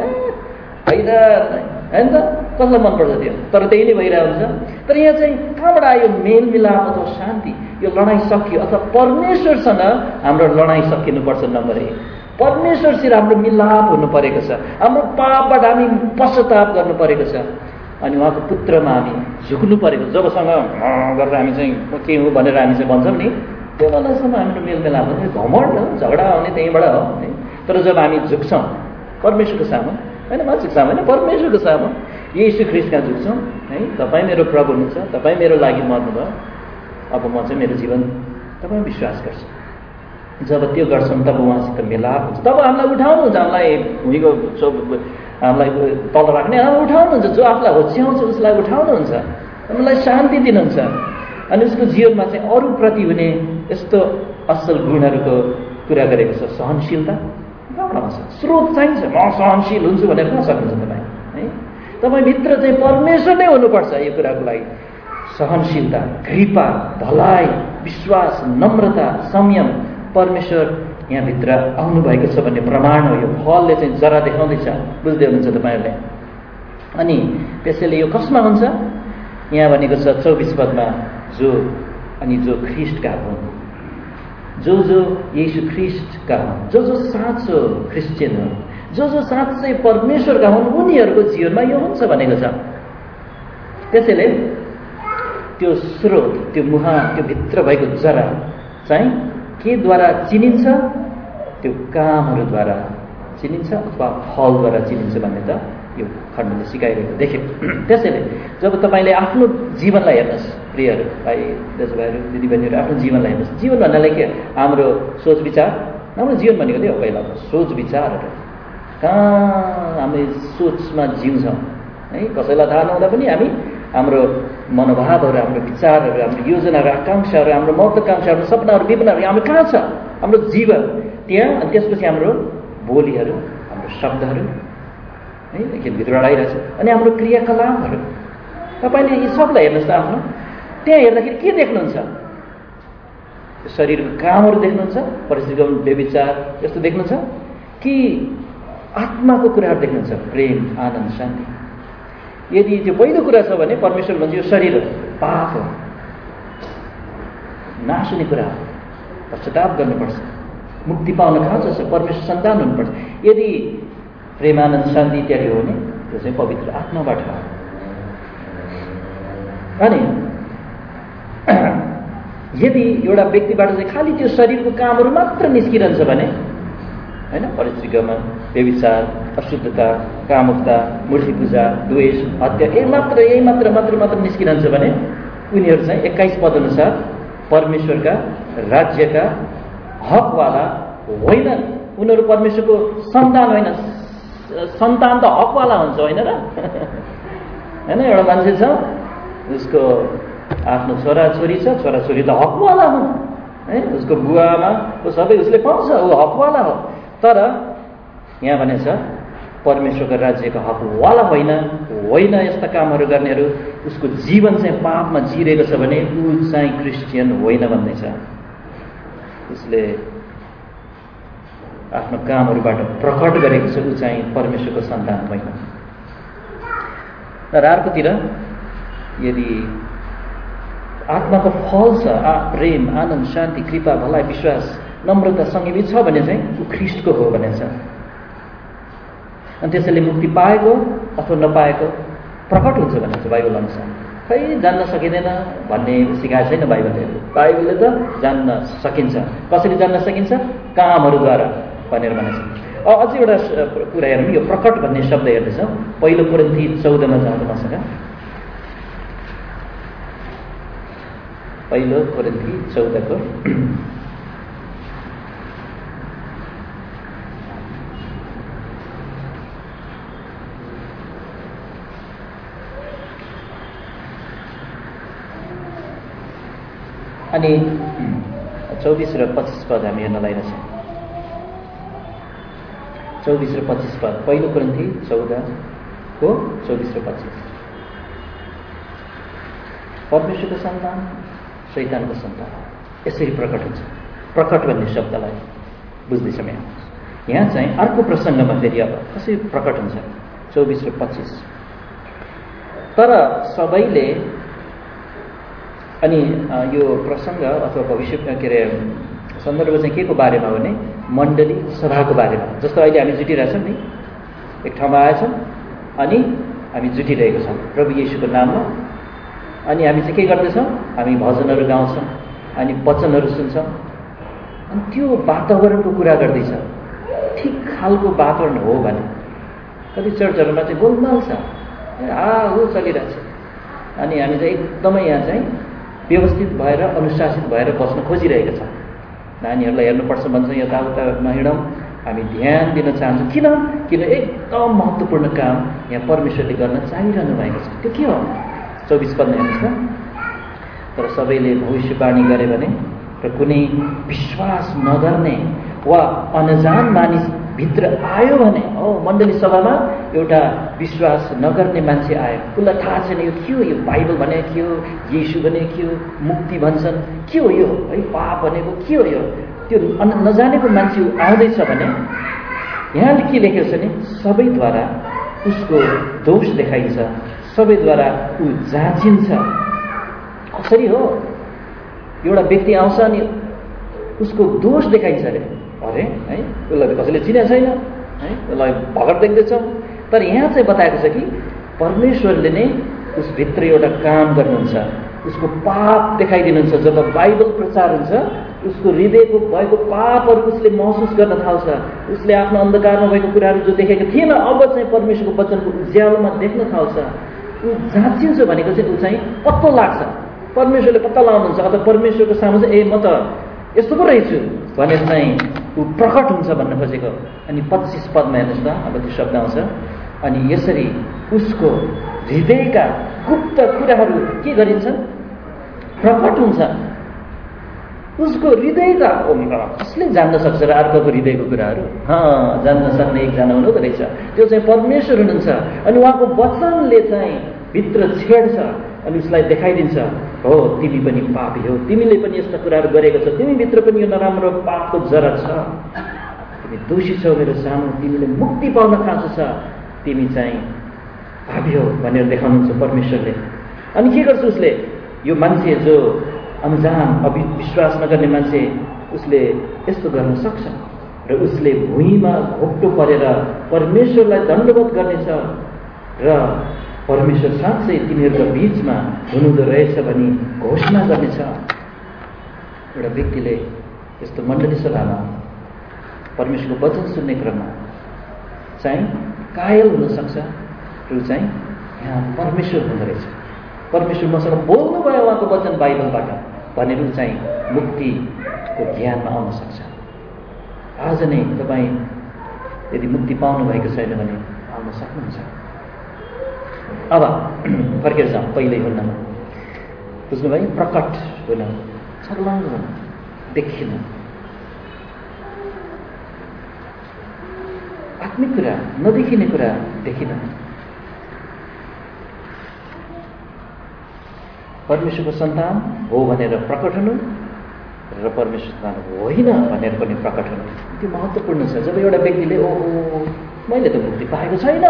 होइन त, कसलाई मनपर्छ त्यो? तर त्यही नै भइरहेको हुन्छ। तर यहाँ चाहिँ कहाँबाट आयो मेलमिलाप अथवा शान्ति? यो लडाइँ सकियो, अथवा परमेश्वरसँग हाम्रो लडाइँ सकिनुपर्छ। नम्बर 1, परमेश्वरसित हाम्रो मिलाप हुनु परेको छ। हाम्रो पापबाट हामी पश्चाताप गर्नु परेको छ। अनि उहाँको पुत्रमा हामी झुक्नु परेको। जबसँग गरेर हामी चाहिँ के हो भनेर हामी चाहिँ भन्छौँ नि, त्यो बेलासम्म हाम्रो मेलमिलाप हुन्छ। घमण्ड हो, झगडा आउने त्यहीँबाट हो, है। तर जब हामी झुक्छौँ परमेश्वरको सामु, होइन, मान्छेको सामु होइन, परमेश्वरको सामु, येशू ख्रीष्टमा झुक्छौँ, है। तपाईँ मेरो प्रभु हुनुहुन्छ, तपाईँ मेरो लागि मर्नुभयो, अब म चाहिँ मेरो जीवन तपाईँ विश्वास गर्छु। जब त्यो गर्छौँ तब उहाँसित मिलाप हुन्छ। तब हामीलाई उठाउनुहुन्छ, हामीलाई भुइँको हामीलाई तल राख्ने, हामीलाई उठाउनुहुन्छ। जो आफूलाई होच्याउँछ उसलाई उठाउनुहुन्छ, हामीलाई शान्ति दिनुहुन्छ। अनि उसको जीवनमा चाहिँ अरूप्रति हुने यस्तो असल गुणहरूको कुरा गरेको छ। सहनशीलता कहाँबाट आउँछ? स्रोत चाहिन्छ। म सहनशील हुन्छु भनेर कहाँ सक्नुहुन्छ तपाईँ, है? तपाईँभित्र चाहिँ परमेश्वर नै हुनुपर्छ यो कुराको लागि। सहनशीलता, कृपा, भलाइ, विश्वास, नम्रता, संयम, परमेश्वर यहाँभित्र आउनुभएको छ भन्ने प्रमाण हो। यो फलले चाहिँ जरा देखाउँदैछ, बुझ्दै हुनुहुन्छ तपाईँहरूले? अनि त्यसैले यो कसमा हुन्छ? यहाँ भनेको छ 24 पदमा, जो ख्रीष्टका हुन्, जो येशू ख्रीष्टका हुन्, जो साँचो क्रिस्चियन हुन्, जो साँच्चै परमेश्वरका हुन्, उनीहरूको जीवनमा यो हुन्छ भनेको छ। त्यसैले त्यो स्रोत, त्यो मुहान, त्यो भित्र भएको जरा चाहिँ केद्वारा चिनिन्छ? त्यो कामहरूद्वारा चिनिन्छ अथवा फलद्वारा चिनिन्छ भन्ने त यो खण्डले सिकाइरहेको देख्यो। त्यसैले जब तपाईँले आफ्नो जीवनलाई हेर्नुहोस्, प्रियहरू, भाइ दाजुभाइहरू, दिदीबहिनीहरू, आफ्नो जीवनलाई हेर्नुहोस्। जीवन भन्नाले के? हाम्रो सोच विचार। हाम्रो जीवन भनेको त्यही हो, पहिला सोच विचारहरू। कहाँ हामीले सोचमा जिउँछौँ, है? कसैलाई थाहा नहुँदा पनि हामी हाम्रो मनोभावहरू, हाम्रो विचारहरू, हाम्रो योजनाहरू, आकाङ्क्षाहरू, हाम्रो महत्त्वाकाङ्क्षाहरू, सपनाहरू, विपनाहरू हाम्रो कहाँ छ? हाम्रो जीवन त्यहाँ। अनि त्यसपछि हाम्रो बोलीहरू, हाम्रो शब्दहरू, है, भित्रबाट आइरहेछ। अनि हाम्रो क्रियाकलापहरू। तपाईँले यी सबलाई हेर्नुहोस् त आफ्नो। त्यहाँ हेर्दाखेरि के देख्नुहुन्छ? शरीरको कामहरू देख्नुहुन्छ, परिस्थितिको व्यभिचार यस्तो देख्नुहुन्छ कि आत्माको कुराहरू देख्नुहुन्छ? प्रेम, आनन्द, शान्ति। यदि त्यो पहिलो कुरा छ भने परमेश्वर भन्छ यो शरीर हो, पाप हो, नाश हुने कुरा हो, पश्चाताप गर्नुपर्छ, मुक्ति पाउन खाँचो छ, परमेश्वर सन्तान हुनुपर्छ। यदि प्रेम आनन्द शान्ति इत्यादि हो भने त्यो चाहिँ पवित्र आत्माबाट हो। अनि यदि एउटा व्यक्तिबाट चाहिँ खालि त्यो शरीरको कामहरू मात्र निस्किरहन्छ भने हैन, परिस्थितिमा व्यभिचार, अशुद्धता, कामुकता, मूर्ति पूजा, द्वेष, हत्या यही मात्र निस्किरहन्छ भने उनीहरू चाहिँ 21 पद अनुसार परमेश्वरका राज्यका हकवाला होइनन्। उनीहरू परमेश्वरको सन्तान होइन। सन्तान त हकवाला हुन्छ होइन र? हैन, एउटा मान्छे छ उसको आफ्नो छोराछोरी छ, छोराछोरी त हकवाला हुन् है, उसको बुवामा सबै उसले पाउँछ, ऊ हकवाला हो। तर यहाँ भने छ परमेश्वरको राज्यको हकवाला होइन यस्ता कामहरू गर्नेहरू, उसको जीवन चाहिँ पापमा जिरेको छ भने ऊ चाहिँ क्रिस्चियन होइन भन्दैछ। उसले आफ्नो कामहरूबाट प्रकट गरेको छ ऊ चाहिँ परमेश्वरको सन्तान होइन। र अर्कोतिर यदि आत्माको फल छ, प्रेम, आनन्द, शान्ति, कृपा, भलाइ, विश्वास, नम्रता, संयमी छ भने चाहिँ ऊ ख्रीष्टको हो भनेछ। अनि त्यसैले मुक्ति पाएको अथवा नपाएको प्रकट हुन्छ भनेछ बाइबल अनुसार। खै जान्न सकिँदैन भन्ने सिकाएको छैन बाइबलले। बाइबलले त जान्न सकिन्छ। कसरी जान्न सकिन्छ? कामहरूद्वारा भनेर भनेछ। अझै एउटा कुरा हेरौँ, यो प्रकट भन्ने शब्द हेर्दैछौँ। पहिलो कोरिन्थी 14 जाउँ मसँग। पहिलो कोरिन्थी 14 अनि 24 र 25 पद हामी हेर्न लागिरहेछौँ। 24 र 25 पद, पहिलो कोरिन्थी 14 को 24 र 25। परमेश्वरको सन्तान शैतानको सन्तान यसरी प्रकट हुन्छ। प्रकट भन्ने शब्दलाई बुझ्दैछौँ यहाँ चाहिँ अर्को प्रसङ्गमा फेरि अब कसरी प्रकट हुन्छ 24 र 25। तर सबैले, अनि यो प्रसङ्ग अथवा भविष्य के अरे सन्दर्भ चाहिँ के को बारेमा हो भने मण्डली सभाको बारेमा। जस्तो अहिले हामी जुटिरहेछौँ नि, एक ठाउँमा आएछौँ अनि हामी जुटिरहेको छौँ प्रभु येशूको नाममा। अनि हामी चाहिँ के गर्दैछौँ? हामी भजनहरू गाउँछौँ, अनि वचनहरू सुन्छौँ, अनि त्यो वातावरणको कुरा गर्दैछ। ठिक खालको वातावरण हो भने कति चर्चहरूमा चाहिँ गोलमाल छ, हो चलिरहेछ। अनि हामी चाहिँ एकदमै यहाँ चाहिँ व्यवस्थित भएर अनुशासित भएर बस्न खोजिरहेका छौँ। नानीहरूलाई हेर्नुपर्छ भन्छौँ, यताउता नहिँडौँ, हामी ध्यान दिन चाहन्छौँ। किन एकदम महत्त्वपूर्ण काम यहाँ परमेश्वरले गर्न चाहिरहनु भएको छ। त्यो के हो? 24 पदमा हेर्नुहोस् त। तर सबैले भविष्यवाणी गरे भने र कुनै विश्वास नगर्ने वा अनजान मानिस भित्र आयो भने, मण्डली सभामा एउटा विश्वास नगर्ने मान्छे आयो, उसलाई थाहा छैन यो के हो, यो बाइबल भनेको के हो, येशू भनेको के हो, मुक्ति भन्छन् के हो यो है, पाप भनेको के हो यो, त्यो नजानेको मान्छे आउँदैछ भने यहाँ के लेखेको छ भने सबैद्वारा उसको दोष देखाइन्छ, सबैद्वारा ऊ जाँचिन्छ। कसरी हो? एउटा व्यक्ति आउँछ अनि उसको दोष देखाइन्छ अरे है, उसलाई कसैले चिनेको छैन है, उसलाई भगत देख्दैछौँ। तर यहाँ चाहिँ बताएको छ कि परमेश्वरले नै उसभित्र एउटा काम गर्नुहुन्छ, उसको पाप देखाइदिनुहुन्छ। जब बाइबल प्रचार हुन्छ उसको हृदयको भएको पापहरू उसले महसुस गर्न थाल्छ। उसले आफ्नो अन्धकारमा भएको कुराहरू जो देखेको थिएन अब चाहिँ परमेश्वरको वचनको उज्यालोमा देख्न थाल्छ। ऊ जाँचिन्छ भनेको चाहिँ ऊ चाहिँ पत्तो लाग्छ, परमेश्वरले पत्ता लगाउनुहुन्छ। अथवा परमेश्वरको सामु चाहिँ म त यस्तो पो रहेछु भनेर चाहिँ ऊ प्रकट हुन्छ भन्न खोजेको। अनि 25 पदमा हेर्नुहोस् त, अब त्यो शब्द आउँछ, अनि यसरी उसको हृदयका गुप्त कुराहरू के गरिन्छन्? प्रकट हुन्छ। उसको हृदयका, कसले जान्न सक्छ र अर्कोको हृदयको कुराहरू? जान्न सक्ने एकजना हुनुहुँदो रहेछ, त्यो चाहिँ परमेश्वर हुनुहुन्छ। अनि उहाँको वचनले चाहिँ भित्र छेड्छ अनि उसलाई देखाइदिन्छ, हो तिमी पनि पापी हो, तिमीले पनि यस्ता कुराहरू गरेको छौ, तिमीभित्र पनि यो नराम्रो पापको जरा छ, तिमी दोषी छौ मेरो सामु, तिमीले मुक्ति पाउन खाँचो छ, तिमी चाहिँ भावी हो भनेर देखाउनुहुन्छ परमेश्वरले। अनि के गर्छ उसले? यो मान्छे जो अनजान विश्वास नगर्ने मान्छे उसले यस्तो गर्न सक्छ र उसले भुइँमा घोप्टो परेर परमेश्वरलाई दण्डवत गर्नेछ र परमेश्वर साँच्चै तिनीहरूको बीचमा हुनुहुँदो रहेछ भनी घोषणा गर्नेछ। एउटा व्यक्तिले यस्तो मण्डली सभामा परमेश्वरको वचन सुन्ने क्रममा चाहिँ कायल हुन सक्छ र चाहिँ यहाँ परमेश्वर हुँदो रहेछ, परमेश्वर मसँग बोल्नु भयो उहाँको वचन बाइबलबाट भनेर चाहिँ मुक्तिको ज्ञानमा आउन सक्छ। आज नै तपाईँ यदि मुक्ति पाउनु भएको छैन भने आउन सक्नुहुन्छ। अब फर्केर जाउँ पहिल्यै हुन्नमा। बुझ्नुभयो? प्रकट हुन, छर्लङ्ग हुन, देखिन, आत्मिक कुरा, नदेखिने कुरा देखिन। परमेश्वरको सन्तान हो भनेर प्रकट हुनु र परमेश्वर सन्तान होइन भनेर पनि प्रकट हुनु, त्यो महत्त्वपूर्ण छ। जब एउटा व्यक्तिले ओहो मैले त मुक्ति पाएको छैन,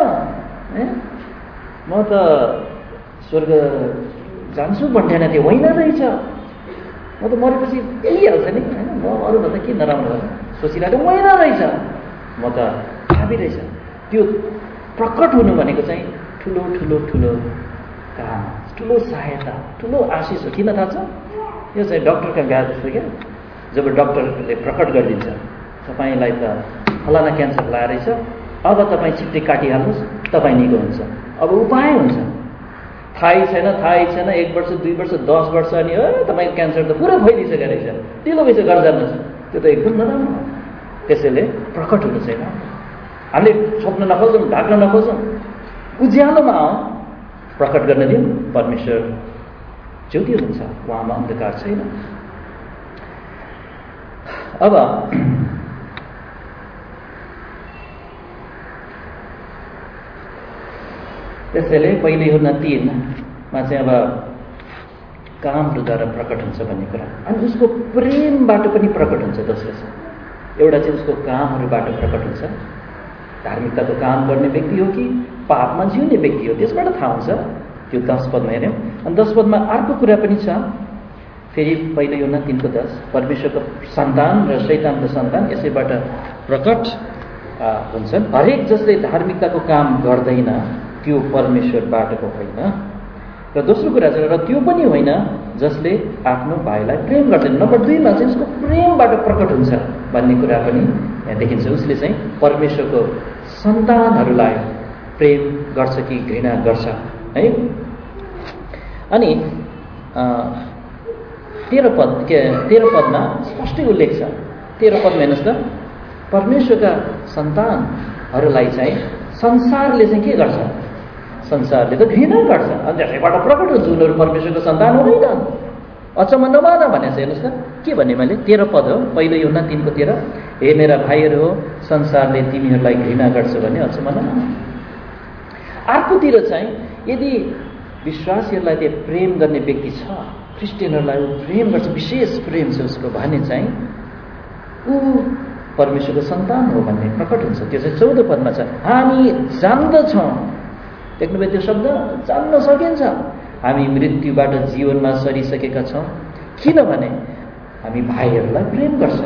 म त स्वर्ग जान्छु भन्दैन, त्यो होइन रहेछ, म त मरेपछि मिलिहाल्छ नि होइन, म अरूभन्दा के नराम्रो सोचिरहेको होइन रहेछ, म त भावी रहेछ। त्यो प्रकट हुनु भनेको चाहिँ ठुलो ठुलो ठुलो काम, ठुलो सहायता, ठुलो आशिष हो। किन थाहा छ? यो चाहिँ डक्टर कहाँ गए जस्तो क्या, जब डक्टरले प्रकट गरिदिन्छ तपाईँलाई त फलाना क्यान्सर लागेछ, अब तपाईँ छिट्टै काटिहाल्नुहोस्, तपाईँ निको हुन्छ। अब उपाय हुन्छ। थाहै छैन 1 वर्ष 2 वर्ष 10 वर्ष अनि तपाईँको क्यान्सर त पुरा फैलिसकेको रहेछ, ढिलो भइसक्यो, घर जानुहोस्, त्यो त एकदम नराम्रो। त्यसैले प्रकट हुनु छैन। हामीले छोप्न नखोजौँ, ढाक्न नखोजौँ, उज्यालोमा आऊ, प्रकट गर्न दिउँ। परमेश्वर ज्योति हुनुहुन्छ, उहाँमा अन्धकार छैन। अब त्यसैले पहिले हुन 3मा चाहिँ अब कामहरूद्वारा प्रकट हुन्छ भन्ने कुरा, अनि उसको प्रेमबाट पनि प्रकट हुन्छ। दोस्रो छ एउटा चाहिँ उसको कामहरूबाट प्रकट हुन्छ। धार्मिकताको काम गर्ने व्यक्ति हो कि पापमा जिउने व्यक्ति हो, त्यसबाट थाहा हुन्छ। त्यो 10 पदमा हेऱ्यौँ। अनि 10 पदमा अर्को कुरा पनि छ, फेरि पहिलो योना 3:10 परमेश्वरको सन्तान र शैतानको सन्तान यसैबाट प्रकट हुन्छन्। हरेक जसले धार्मिकताको काम गर्दैन त्यो परमेश्वरबाटको होइन। र दोस्रो कुरा चाहिँ र त्यो पनि होइन जसले आफ्नो भाइलाई प्रेम गर्दैन। नम्बर 2मा चाहिँ उसको प्रेमबाट प्रकट हुन्छ भन्ने कुरा पनि यहाँ देखिन्छ। उसले चाहिँ परमेश्वरको सन्तानहरूलाई प्रेम गर्छ कि घृणा गर्छ है। अनि 13 पदमा स्पष्टै उल्लेख छ। 13 पदमा हेर्नुहोस् त, परमेश्वरका सन्तानहरूलाई चाहिँ संसारले चाहिँ के गर्छ? संसारले त घृणा गर्छ। अनि त्यसैबाट प्रकट हुन्छ उनीहरू परमेश्वरको सन्तान होइन। अचम्म नमान भनेको छ। हेर्नुहोस् त के भने मैले, 13 पद हो, पहिलो योना 3:13, हे मेरा भाइहरू हो, संसारले तिमीहरूलाई घृणा गर्छ भने अचम्म नमान। अर्कोतिर चाहिँ यदि विश्वासीहरूलाई त्यो प्रेम गर्ने व्यक्ति छ, क्रिस्चियनहरूलाई प्रेम गर्छ, विशेष प्रेम छ उसको भने चाहिँ ऊ परमेश्वरको सन्तान हो भन्ने प्रकट हुन्छ। त्यो चाहिँ 14 पदमा छ। हामी जान्दछौँ, देख्नुभयो त्यो शब्द, जान्न सकिन्छ, हामी मृत्युबाट जीवनमा सरिसकेका छौँ किनभने हामी भाइहरूलाई प्रेम गर्छौँ।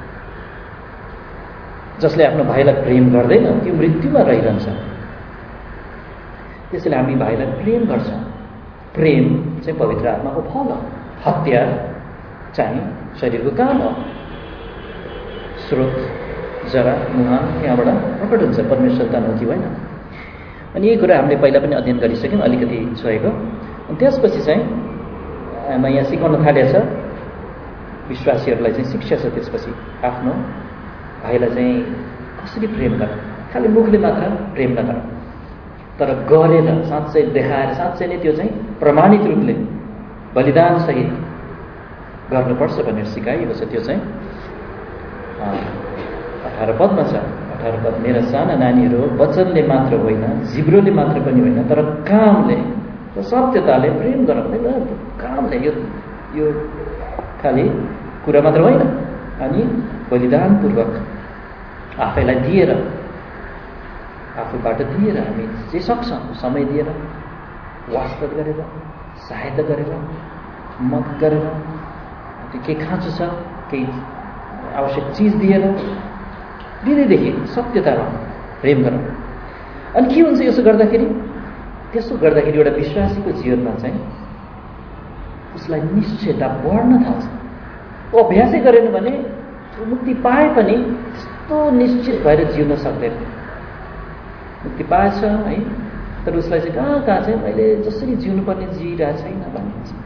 जसले आफ्नो भाइलाई प्रेम गर्दैन त्यो मृत्युमा रहिरहन्छ। त्यसैले हामी भाइलाई प्रेम गर्छौँ। प्रेम चाहिँ पवित्र आत्माको फल हो। हत्या चाहिँ शरीरको काम हो। स्रोत, जरा, मुहान त्यहाँबाट प्रकट हुन्छ परमेश्वर सन्तान हो कि होइन। अनि यही कुरा हामीले पहिला पनि अध्ययन गरिसक्यौँ, अलिकति छोएको। अनि त्यसपछि चाहिँ यहाँ सिकाउन थालेको छ, विश्वासीहरूलाई चाहिँ शिक्षा छ। त्यसपछि आफ्नो भाइलाई चाहिँ कसरी प्रेम गर, खालि मुखले मात्र प्रेम नगर, तर गरेर साँच्चै देखाएर साँच्चै नै त्यो चाहिँ प्रमाणित रूपले बलिदानसहित गर्नुपर्छ भनेर सिकाइएको छ। त्यो चाहिँ 18 पदमा छ। 18 पद, मेरा साना नानीहरू, वचनले मात्र होइन, जिब्रोले मात्र पनि होइन, तर कामले र सत्यताले प्रेम गराउँदैन। कामले, यो खालि कुरा मात्र होइन, अनि बलिदानपूर्वक आफैलाई दिएर आफूबाट दिएर हामी जे सक्छौँ समय दिएर, वास्ता गरेर, सहायता गरेर, मद्दत गरेर, त्यो के खाँचो छ केही आवश्यक चिज दिएर हृदयदेखि सत्यता रहौँ, प्रेम गरौँ। अनि के हुन्छ यसो गर्दाखेरि? त्यसो गर्दाखेरि एउटा विश्वासीको जीवनमा चाहिँ उसलाई निश्चयता बढ्न थाल्छ। ऊ अभ्यासै गरेन भने मुक्ति पाए पनि त्यस्तो निश्चित भएर जिउन सक्दैन। मुक्ति पाएछ है, तर उसलाई चाहिँ कहाँ कहाँ चाहिँ मैले जसरी जिउनुपर्ने जिइरहेको छैन भन्ने छ।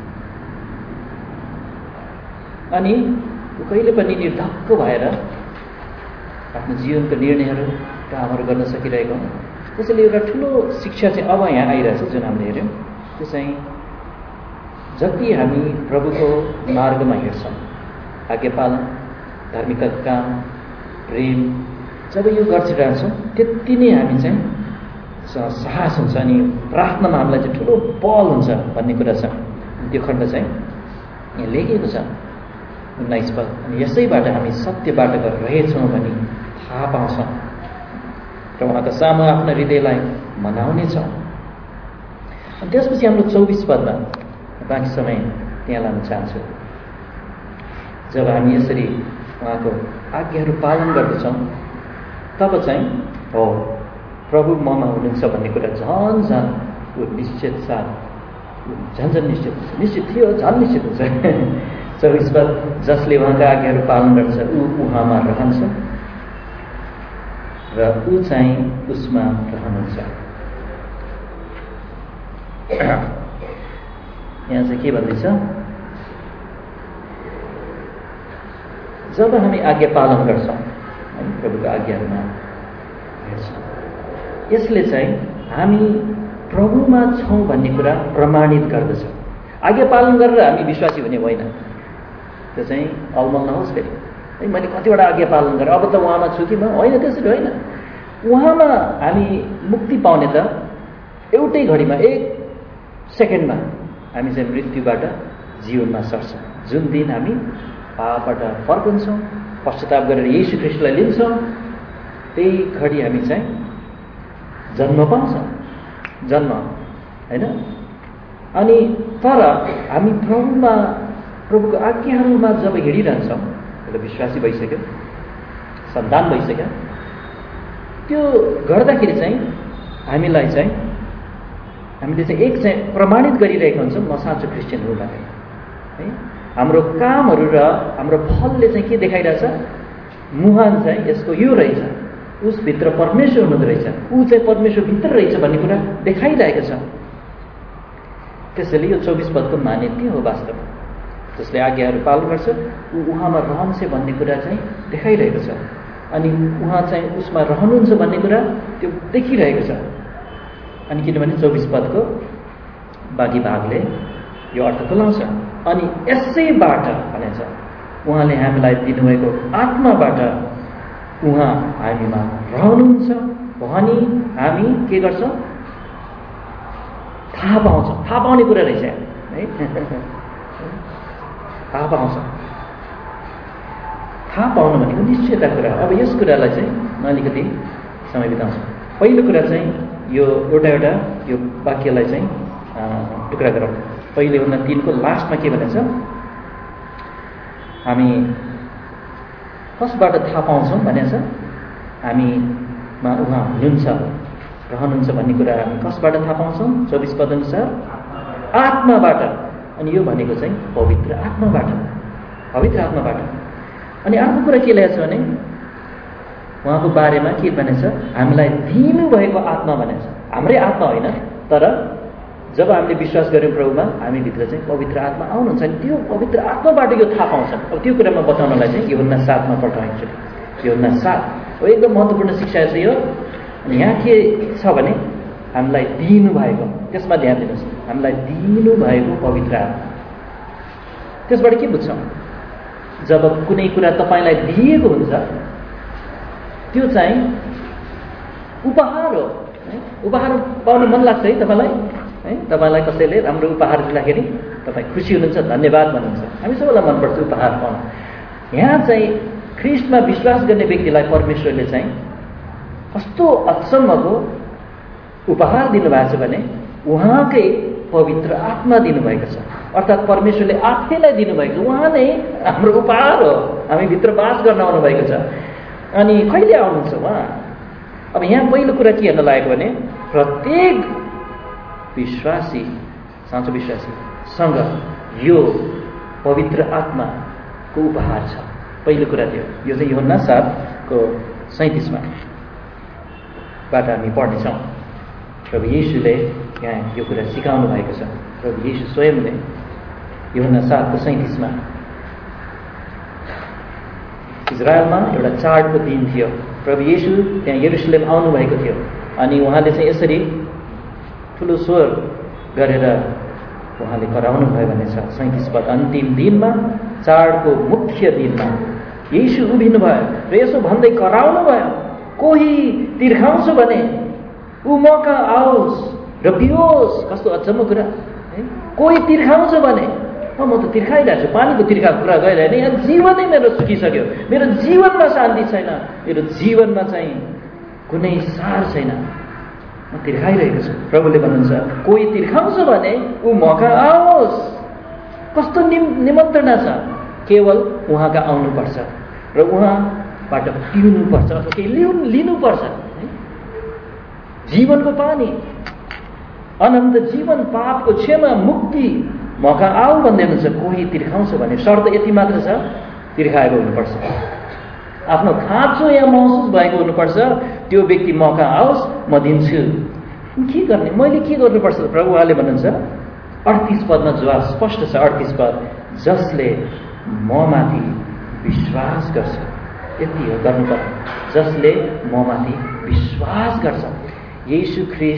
अनि ऊ कहिले पनि निर्धक्क भएर आफ्नो जीवनको निर्णयहरू, कामहरू गर्न सकिरहेको। त्यसैले एउटा ठुलो शिक्षा चाहिँ अब यहाँ आइरहेछ जुन हामीले हेऱ्यौँ, त्यो चाहिँ जति हामी प्रभुको मार्गमा हिँड्छौँ, आज्ञा पालन, धार्मिक काम, प्रेम जब यो गर्छौँ त्यति नै हामी चाहिँ साहस हुन्छ अनि प्रार्थनामा हामीलाई चाहिँ ठुलो बल हुन्छ भन्ने कुरा छ। त्यो खण्ड चाहिँ यहाँ लेखिएको छ 19 पद। अनि यसैबाट हामी सत्यबाट रहेछौँ भनी थाहा पाउँछौँ र उहाँका सामु आफ्नो हृदयलाई मनाउनेछौँ। अनि त्यसपछि हाम्रो 24 पदमा बाँकी समय त्यहाँ लान चाहन्छु। जब हामी यसरी उहाँको आज्ञाहरू पालन गर्दछौँ तब चाहिँ हो प्रभु ममा हुनुहुन्छ भन्ने कुरा झन् झन् ऊ निश्चित साथ झन् निश्चित थियो, झन् निश्चित हुन्छ। 24 पद, जसले उहाँका आज्ञाहरू पालन गर्छ ऊ उहाँमा रहन्छ र ऊ चाहिँ उसमा रहनुहुन्छ। यहाँ चाहिँ के भन्दैछ? जब हामी आज्ञा पालन गर्छौँ, प्रभुको आज्ञाहरूमा हेर्छौँ, यसले चाहिँ हामी प्रभुमा छौँ भन्ने कुरा प्रमाणित गर्दछ। आज्ञा पालन गरेर हामी विश्वासी हुने होइन। त्यो चाहिँ अलमल नहोस् फेरि, मैले कतिवटा आज्ञा पालन गरेँ अब त उहाँमा छु कि म, होइन, त्यसरी होइन। उहाँमा हामी मुक्ति पाउने त एउटै घडीमा, 1 सेकेन्डमा हामी चाहिँ मृत्युबाट जीवनमा सर्छौँ। जुन दिन हामी पापबाट फर्कन्छौँ, पश्चाताप गरेर येशू ख्रीष्टलाई लिन्छौँ, त्यही घडी हामी चाहिँ जन्म पाउँछौँ, जन्म होइन। अनि तर हामी प्रभुको आज्ञाहरूमा जब हिँडिरहन्छौँ, त्यसले विश्वासी भइसक्यो, सन्तान भइसक्यो, त्यो गर्दाखेरि चाहिँ हामीले चाहिँ एक चाहिँ प्रमाणित गरिरहेको हुन्छौँ म साँचो क्रिस्चियन हो भनेर है। हाम्रो कामहरू र हाम्रो फलले चाहिँ के देखाइरहेछ? मुहान चाहिँ यसको यो रहेछ, उसभित्र परमेश्वर हुनुहुँदो रहेछ, ऊ चाहिँ परमेश्वर भित्र रहेछ भन्ने कुरा देखाइरहेको छ। त्यसैले यो 24 पदको मान्यता हो वास्तवमा। जसले आज्ञाहरू पालन गर्छ ऊ उहाँमा रहन्छ भन्ने कुरा चाहिँ देखाइरहेको छ। अनि उहाँ चाहिँ उसमा रहनुहुन्छ भन्ने कुरा त्यो देखिरहेको छ। अनि किनभने 24 पदको बाँकी भागले यो अर्थ खुलाउँछ। अनि यसैबाट भनेछ उहाँले हामीलाई दिनुभएको आत्माबाट उहाँ हामीमा रहनुहुन्छ भनी हामी के गर्छौँ? थाहा पाउँछौँ। थाहा पाउने कुरा रहेछ है, थाहा पाउँछौँ। थाहा पाउनु भनेको निश्चयता कुरा हो। अब यस कुरालाई चाहिँ म अलिकति समय बिताउँछु। पहिलो कुरा चाहिँ यो एउटा यो वाक्यलाई चाहिँ टुक्रा गरौँ। पहिले हुन 3 को लास्टमा के भनेछ? हामी कसबाट थाहा पाउँछौँ भनेछ? हामीमा उहाँ हुनुहुन्छ, रहनुहुन्छ भन्ने कुरा हामी कसबाट थाहा पाउँछौँ? 24 पद अनुसार आत्माबाट। अनि यो भनेको चाहिँ पवित्र आत्माबाट, पवित्र आत्माबाट। अनि अर्को कुरा के ल्याएछ भने उहाँको बारेमा के भनेछ? हामीलाई दिनुभएको आत्मा भनेछ। हाम्रै आत्मा होइन, तर जब हामीले विश्वास गर्यौँ प्रभुमा, हामीभित्र चाहिँ पवित्र आत्मा आउनुहुन्छ। अनि त्यो पवित्र आत्माबाट यो थाहा पाउँछ। अब त्यो कुरामा बताउनलाई चाहिँ यूहन्ना 7 पठाउँछु। यूहन्ना 7 हो एकदम महत्त्वपूर्ण शिक्षा छ यो। अनि यहाँ के छ भने हामीलाई दिनुभएको, त्यसमा ध्यान दिनुहोस्, हामीलाई दिनुभएको पवित्र आत्मा। त्यसबाट के बुझ्छौँ? जब कुनै कुरा तपाईँलाई दिएको हुन्छ त्यो चाहिँ उपहार हो। उपहार पाउन मन लाग्छ है तपाईँलाई? है, तपाईँलाई कसैले राम्रो उपहार दिँदाखेरि तपाईँ खुसी हुनुहुन्छ, धन्यवाद भन्नुहुन्छ। हामी सबैलाई मनपर्छ उपहार पाउन। यहाँ चाहिँ ख्रीष्टमा विश्वास गर्ने व्यक्तिलाई परमेश्वरले चाहिँ कस्तो अचम्मको उपहार दिनुभएको छ भने उहाँकै पवित्र आत्मा दिनुभएको छ। अर्थात् परमेश्वरले आफैलाई दिनुभएको छ। उहाँ नै हाम्रो उपहार हो, हामी भित्र बास गर्न आउनुभएको छ। अनि कहिले आउनुहुन्छ उहाँ? अब यहाँ पहिलो कुरा के हेर्न लागेको भने प्रत्येक विश्वासी, साँचो विश्वासीसँग यो पवित्र आत्माको उपहार छ। पहिलो कुरा थियो। यो चाहिँ यूहन्ना 7:37 बाट हामी पढ्नेछौँ। प्रभु येशूले यहाँ यो कुरा सिकाउनु भएको छ। प्रभु येशू स्वयंले यूहन्ना 7:37 इजरायलमा एउटा चाडको दिन थियो। प्रभु येशू त्यहाँ यरुशलेम आउनुभएको थियो अनि उहाँले चाहिँ यसरी ठुलो स्वर गरेर उहाँले कराउनु भयो भन्ने छ। 37 पद, अन्तिम दिनमा, चाडको मुख्य दिनमा येशू उभिनु भयो र यसो भन्दै कराउनु भयो, कोही तिर्खाउँछ भने ऊ मका आओस् र पियोस्। कस्तो अचम्म कुरा है। कोही तिर्खाउँछ भने म त तिर्खाइरहेको छु, पानीको तिर्खा कुरा गइरहेन, यहाँ जीवनै मेरो सुकिसक्यो, मेरो जीवनमा शान्ति छैन, मेरो जीवनमा चाहिँ कुनै सार छैन, म तिर्खाइरहेको छु। प्रभुले भन्नुहुन्छ कोही तिर्खाउँछ भने ऊ मका आओस्। कस्तो निमन्त्रणा छ। केवल उहाँका आउनुपर्छ र उहाँबाट पिउनुपर्छ अथवा केही लिनुपर्छ। जीवनको पानी, अनन्त जीवन, पापको क्षमा, मुक्ति, मौका आऊ भन्दै हुनुहुन्छ। कोही तिर्खाउँछ भने शर्त यति मात्र छ, तिर्खाएको हुनुपर्छ, आफ्नो खाँचो यहाँ महसुस भएको हुनुपर्छ। त्यो व्यक्ति मौका आओस्, म दिन्छु। के गर्ने, मैले के गर्नुपर्छ? प्रभु उहाँले भन्नुहुन्छ 38 पदमा जवाब स्पष्ट छ। 38 पद, जसले ममाथि विश्वास गर्छ, यति हो गर्नुपर्ने, जसले ममाथि विश्वास गर्छ। येशू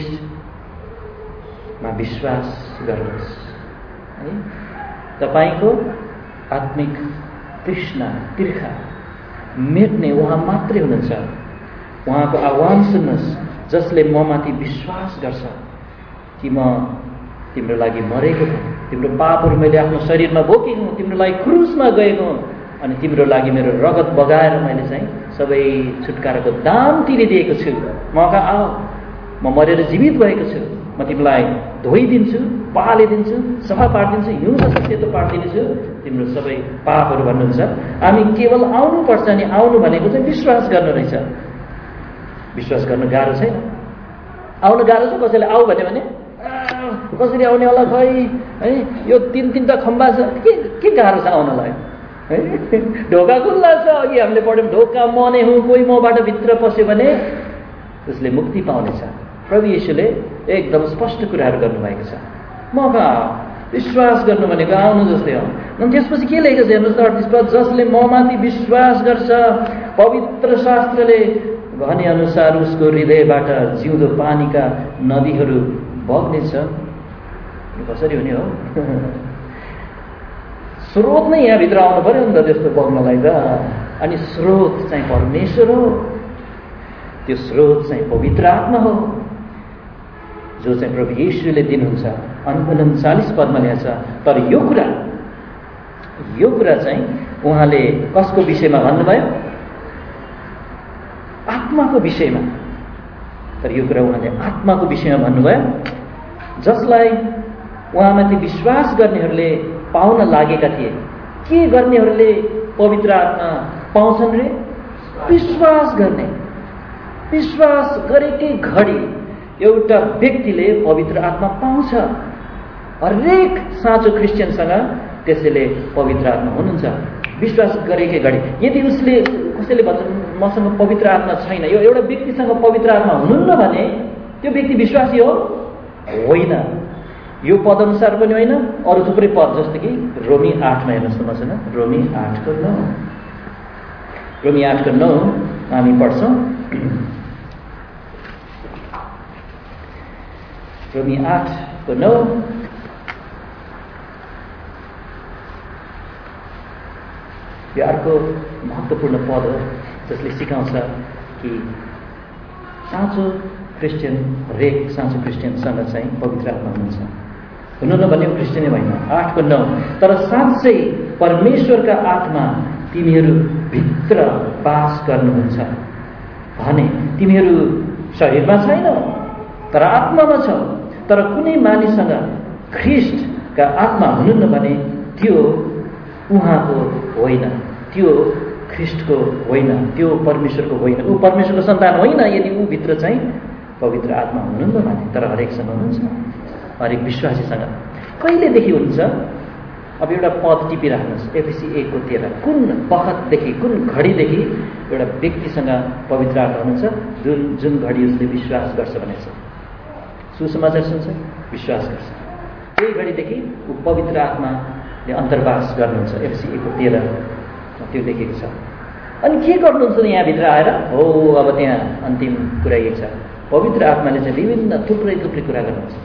ख्रीष्टमा विश्वास गर्नुहोस् है। तपाईको आत्मिक तृष्णा, तिर्खा मेट्ने उहाँ मात्रै हुनुहुन्छ। उहाँको आह्वान सुन्नुहोस्, जसले ममाथि विश्वास गर्छ कि म तिम्रो लागि मरेको थिएँ, तिम्रो पापहरू मैले आफ्नो शरीरमा बोकेको हुँ, तिम्रो लागि क्रुसमा गएको हुँ अनि तिम्रो लागि मेरो रगत बगाएर मैले चाहिँ सबै छुटकाराको दाम तिरिदिएको छु। मौका आऊ, म मरेर जीवित भएको छु, म तिमीलाई धोइदिन्छु, पालिदिन्छु, सफा पारिदिन्छु, हिउँदो सेतो पारिदिन्छु, तिम्रो सबै पापहरू भन्नुहुन्छ। हामी केवल आउनुपर्छ। अनि आउनु भनेको चाहिँ विश्वास गर्नु रहेछ। विश्वास गर्नु गाह्रो छैन, आउनु गाह्रो छ। कसैले आऊ भन्यो भने कसरी आउने होला खै है, यो 3-3टा खम्बा छ, के गाह्रो छ आउनलाई है। ढोका खुल्ला छ, अघि हामीले पढ्यौँ, ढोका म नै हुँ, कोही मबाट भित्र पस्यो भने उसले मुक्ति पाउनेछ। प्रभु येशूले एकदम स्पष्ट कुराहरू गर्नुभएको छ। मौका विश्वास गर्नु भनेको आउनु जस्तै हो। अनि त्यसपछि के लेखेको छ हेर्नुहोस् त 38 पद, जसले ममाथि विश्वास गर्छ, पवित्र शास्त्रले भने अनुसार उसको हृदयबाट जिउँदो पानीका नदीहरू बग्नेछ। कसरी हुने हो? स्रोत नै यहाँभित्र आउनु पर्यो नि त त्यस्तो बग्नलाई त। अनि स्रोत चाहिँ परमेश्वर हो, त्यो स्रोत चाहिँ पवित्र आत्मा हो, जो चाहिँ प्रभु येशूले दिनुहुन्छ। 39 पदमा लेखेको छ, तर यो कुरा चाहिँ उहाँले कसको विषयमा भन्नुभयो? आत्माको विषयमा। तर यो कुरा उहाँले आत्माको विषयमा भन्नुभयो, जसलाई उहाँमाथि विश्वास गर्नेहरूले पाउन लागेका थिए। के गर्नेहरूले पवित्र आत्मा पाउँछन् रे? विश्वास गर्ने। विश्वास गरेकै घडी एउटा व्यक्तिले पवित्र आत्मा पाउँछ। हरेक साँचो क्रिस्चियनसँग त्यसैले पवित्र आत्मा हुनुहुन्छ। विश्वास गरेकै घडी। यदि कसैले भन्छ मसँग पवित्र आत्मा छैन, यो एउटा व्यक्तिसँग पवित्र आत्मा हुनुहुन्न भने त्यो व्यक्ति विश्वासी हो? होइन। यो पद अनुसार पनि होइन, अरू थुप्रै पद जस्तो कि रोमी 8मा हेर्नुहोस् त मसँग, रोमी 8:9। रोमी 8:9 हामी पढ्छौँ। रोमी 8:9 यो अर्को महत्त्वपूर्ण पद हो जसले सिकाउँछ कि साँचो क्रिस्चियन, हरेक साँचो क्रिस्चियनसँग चाहिँ पवित्र आत्मा हुनुहुन्छ। हुनु नभने क्रिस्चियनै होइन। 8:9, तर साँच्चै परमेश्वरका आत्मा तिमीहरू भित्र बास गर्नुहुन्छ। भने तिमीहरू शरीरमा छैनौ तर आत्मामा छौ। तर कुनै मानिससँग ख्रीष्टका आत्मा हुनुहुन्न भने त्यो उहाँको होइन, त्यो ख्रीष्टको होइन, त्यो परमेश्वरको होइन, ऊ परमेश्वरको सन्तान होइन यदि ऊ भित्र चाहिँ पवित्र आत्मा हुनुहुन्न भने। तर हरेकसँग हुनुहुन्छ, हरेक विश्वासीसँग। कहिलेदेखि हुन्छ? अब एउटा पद टिपिराख्नुहोस्, एफएसी 1:13। कुन बखतदेखि, कुन घडीदेखि एउटा व्यक्तिसँग पवित्र आत्मा हुनुहुन्छ? जुन घडी उसले विश्वास गर्छ भनेछ, सुसमाचार सुन्छ, विश्वास गर्छ, त्यही घडीदेखि ऊ पवित्र आत्माले अन्तर्वास गर्नुहुन्छ। एफएसी 1:13 त्यो लेखेको छ। अनि के गर्नुहुन्छ यहाँभित्र आएर? हो, अब त्यहाँ अन्तिम कुरा यही छ, पवित्र आत्माले चाहिँ विभिन्न थुप्रै कुरा गर्नुहुन्छ।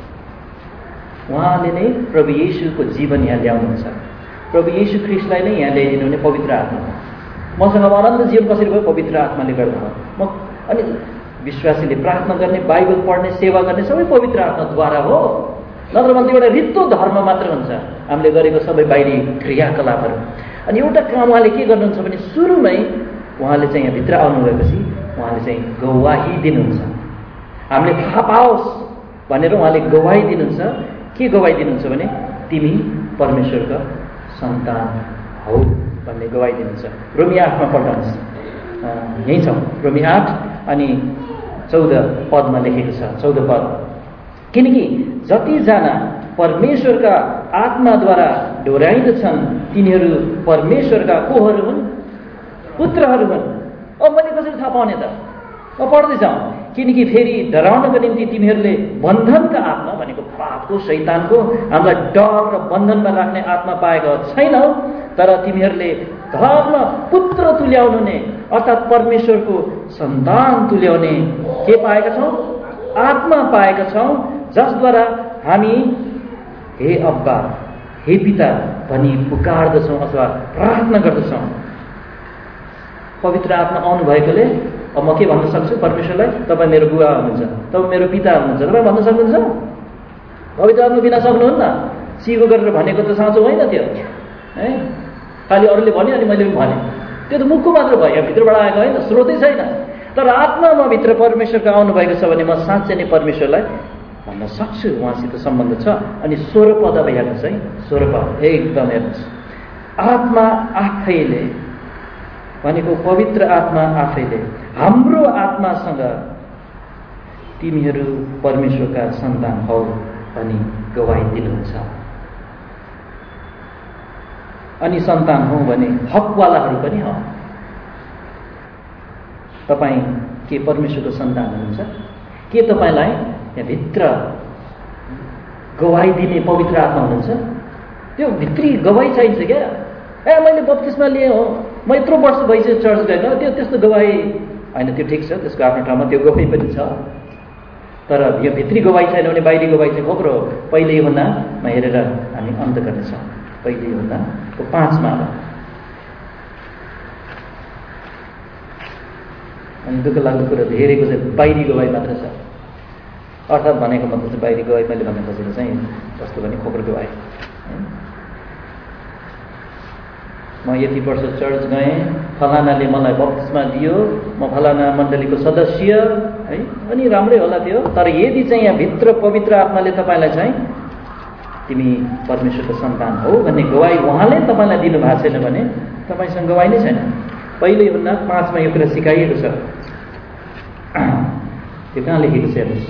उहाँले नै प्रभु येशूको जीवन यहाँ ल्याउनुहुन्छ। प्रभु येशू ख्रीष्टलाई नै यहाँ ल्याइदिनु भने पवित्र आत्मा। मसँग अब अनन्त जीवन कसरी भयो? पवित्र आत्माले गर्दा हो। अनि विश्वासीले प्रार्थना गर्ने, बाइबल पढ्ने, सेवा गर्ने सबै पवित्र आत्माद्वारा हो। नत्र भने एउटा रित्तो धर्म मात्र हुन्छ हामीले गरेको सबै बाहिरी क्रियाकलापहरू। अनि एउटा काम उहाँले के गर्नुहुन्छ भने सुरुमै उहाँले चाहिँ यहाँभित्र आउनुभएपछि उहाँले चाहिँ गवाही दिनुहुन्छ। हामीले थाहा पाओस् भनेर उहाँले गवाही दिनुहुन्छ। के गवाही दिनुहुन्छ भने तिमी परमेश्वरका सन्तान हौ भन्ने गवाही दिनुहुन्छ। रोमी 8मा पढ्नुहोस्, यहीँ छौँ, रोमी 8 अनि 14 पदमा लेखेको छ, 14 पद। किनकि जतिजना परमेश्वरका आत्माद्वारा डोर्याइँदछन् तिनीहरू परमेश्वरका कोहरू हुन्? पुत्रहरू हुन्। अब मैले कसरी थाहा पाउने त? पढ्दैछौँ। किनकि फेरि डराउनको निम्ति तिमीहरूले बन्धनका आत्मा भनेको पापको, शैतानको, हामीलाई डर र बन्धनमा राख्ने आत्मा पाएको छैनौ, तर तिमीहरूले धर्म पुत्र तुल्याउने अर्थात् परमेश्वरको सन्तान तुल्याउने के पाएका छौँ? आत्मा पाएका छौँ, जसद्वारा हामी हे अब्बा, हे पिता भनी पुकार्दछौँ अथवा प्रार्थना गर्दछौँ। पवित्र आत्मा आउनु भएकोले अब म के भन्न सक्छु परमेश्वरलाई? तपाईँ मेरो बुवा हुनुहुन्छ, तपाईँ मेरो पिता हुनुहुन्छ, तपाईँ भन्न सक्नुहुन्छ? पवित्र आत्मा बिना सक्नुहुन्न। सिगो गरेर भनेको त साँचो होइन त्यो, है? खालि अरूले भन्यो अनि मैले पनि भने, त्यो त मुखको मात्र भयो, यहाँ भित्रबाट आएको होइन, स्रोतै छैन। तर आत्मा म भित्र परमेश्वरको आउनुभएको छ भने म साँच्चै नै परमेश्वरलाई भन्न सक्छु, उहाँसित सम्बन्ध छ। अनि 16 पद अब हेर्नुहोस् है, 16 पद एकदम हेर्नुहोस्। आत्मा आफैले भनेको पवित्र आत्मा आफैले हाम्रो आत्मासँग तिमीहरू परमेश्वरका सन्तान हौ भनी गवाही दिनुहुन्छ। अनि सन्तान हौ भने हकवालाहरू पनि हौ। तपाईँ के परमेश्वरको सन्तान हुनुहुन्छ? के तपाईँलाई यहाँभित्र गवाही दिने पवित्र आत्मा हुनुहुन्छ? त्यो भित्री गवाही चाहिन्छ क्या? मैले बप्तिस्मा लिएँ हो, म यत्रो वर्ष भइसक्यो चर्च गएन, त्यो त्यस्तो गवाही होइन। त्यो ठिक छ, त्यसको आफ्नो ठाउँमा त्यो गवाही पनि छ। तर यो भित्री गवाही छैन भने बाहिरी गवाही चाहिँ खोक्रो हो। पहिले योहन्नामा हेरेर हामी अन्त गर्नेछौँ। पहिले योहन्नाको 5मा अनि दुःख लाग्दो कुरो धेरैको चाहिँ बाहिरी गवाही मात्र छ। अर्थात् भनेको मतलब चाहिँ बाहिरी गवाही मैले भन्ने खोजेको चाहिँ कस्तो भने खोक्रो गवाही। म यति वर्ष चर्च गएँ, फलानाले मलाई बप्तिस्मा दियो, म फलाना मण्डलीको सदस्य है, अनि राम्रै होला त्यो। तर यदि चाहिँ यहाँ भित्र पवित्र आत्माले तपाईँलाई चाहिँ तिमी परमेश्वरको सन्तान हो भन्ने गवाही उहाँले तपाईँलाई दिनुभएको छैन भने तपाईँसँग गवाही नै छैन। पहिले योहन्ना 5मा यो कुरा सिकाइएको छ। त्यो कहाँ लेखेको छ हेर्नुहोस्,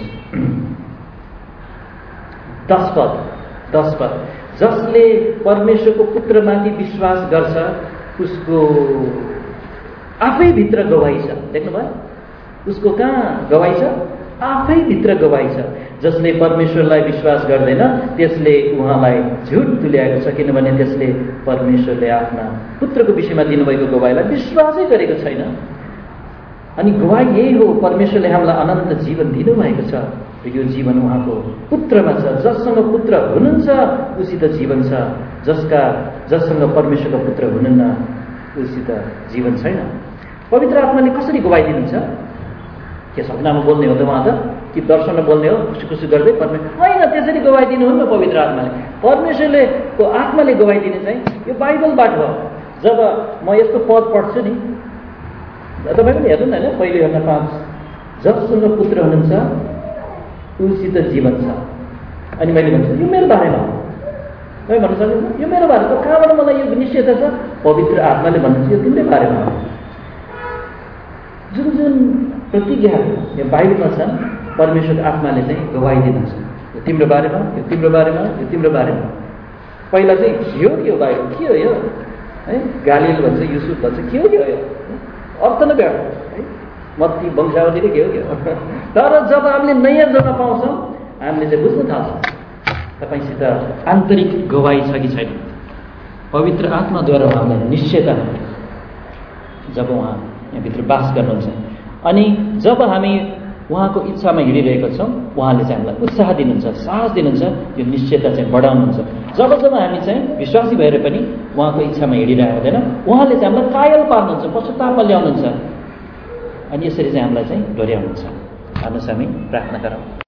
10 पद। जसले परमेश्वरको पुत्रमाथि विश्वास गर्छ उसको आफै भित्र गवाही छ। देख्नुभयो? उसको कहाँ गवाही छ? आफै भित्र गवाही छ। जसले परमेश्वरलाई विश्वास गर्दैन त्यसले उहाँलाई झुट तुल्याएको छ, किनभने त्यसले परमेश्वरले आफ्ना पुत्रको विषयमा दिनुभएको गवाहीलाई विश्वासै गरेको छैन। अनि गवाही यही हो, परमेश्वरले हामीलाई अनन्त जीवन दिनुभएको छ र यो जीवन उहाँको पुत्रमा छ। जससँग पुत्र हुनुहुन्छ उसित जीवन छ, जससँग परमेश्वरको पुत्र हुनुहुन्न उसित जीवन छैन। पवित्र आत्माले कसरी गवाही दिनुहुन्छ? के सपनामा बोल्ने हो त उहाँ त? कि दर्शनमा बोल्ने हो खुसी खुसी गर्दै? होइन, त्यसरी गवाही दिनुहुन्न पवित्र आत्माले। परमेश्वरले को आत्माले गवाही दिने चाहिँ यो बाइबलबाट हो। जब म यस्तो पद पढ्छु नि, तपाईँ पनि हेर्नु न होइन, पहिले योहन्ना 5 जससँग पुत्र हुनुहुन्छ उसित जीवन छ। अनि मैले भन्छु यो मेरो बारेमा हो, तपाईँ भन्न सक्नुहुन्छ यो मेरो बारेमा, कहाँबाट मलाई यो निश्चयता छ? पवित्र आत्माले भन्नुहुन्छ यो तिम्रै बारेमा हो। जुन जुन प्रतिज्ञाहरू यो बाइबलमा छन् परमेश्वरको आत्माले चाहिँ गवाही दिनुहुन्छ, यो तिम्रो बारेमा, यो तिम्रो बारेमा, यो तिम्रो बारेमा। पहिला चाहिँ के हो बाइबल, के हो यो है? गालिल भन्छ, युसुफ भन्छ, के हो यो अर्थ न भेट है, मत्ती वंशावली के हो। तर जब हामीले नयाँ जग्गा पाउँछौँ हामीले चाहिँ बुझ्न थाल्छौँ तपाईँसित आन्तरिक गवाही छ कि छैन। पवित्र आत्माद्वारा हामीलाई निश्चयता जब उहाँ यहाँभित्र बास गर्नुहुन्छ अनि जब हामी उहाँको इच्छामा हिँडिरहेका छौँ उहाँले चाहिँ हामीलाई उत्साह दिनुहुन्छ, साहस दिनुहुन्छ, यो निश्चयता चाहिँ बढाउनुहुन्छ। जब जब हामी चाहिँ विश्वासी भएर पनि उहाँको इच्छामा हिँडिरहेको हुँदैन उहाँले चाहिँ हामीलाई कायल पार्नुहुन्छ, पश्चातापमा ल्याउनुहुन्छ अनि यसरी चाहिँ हामीलाई चाहिँ डोर्याउनुहुन्छ। भन्नुहोस् हामी प्रार्थना गरौँ।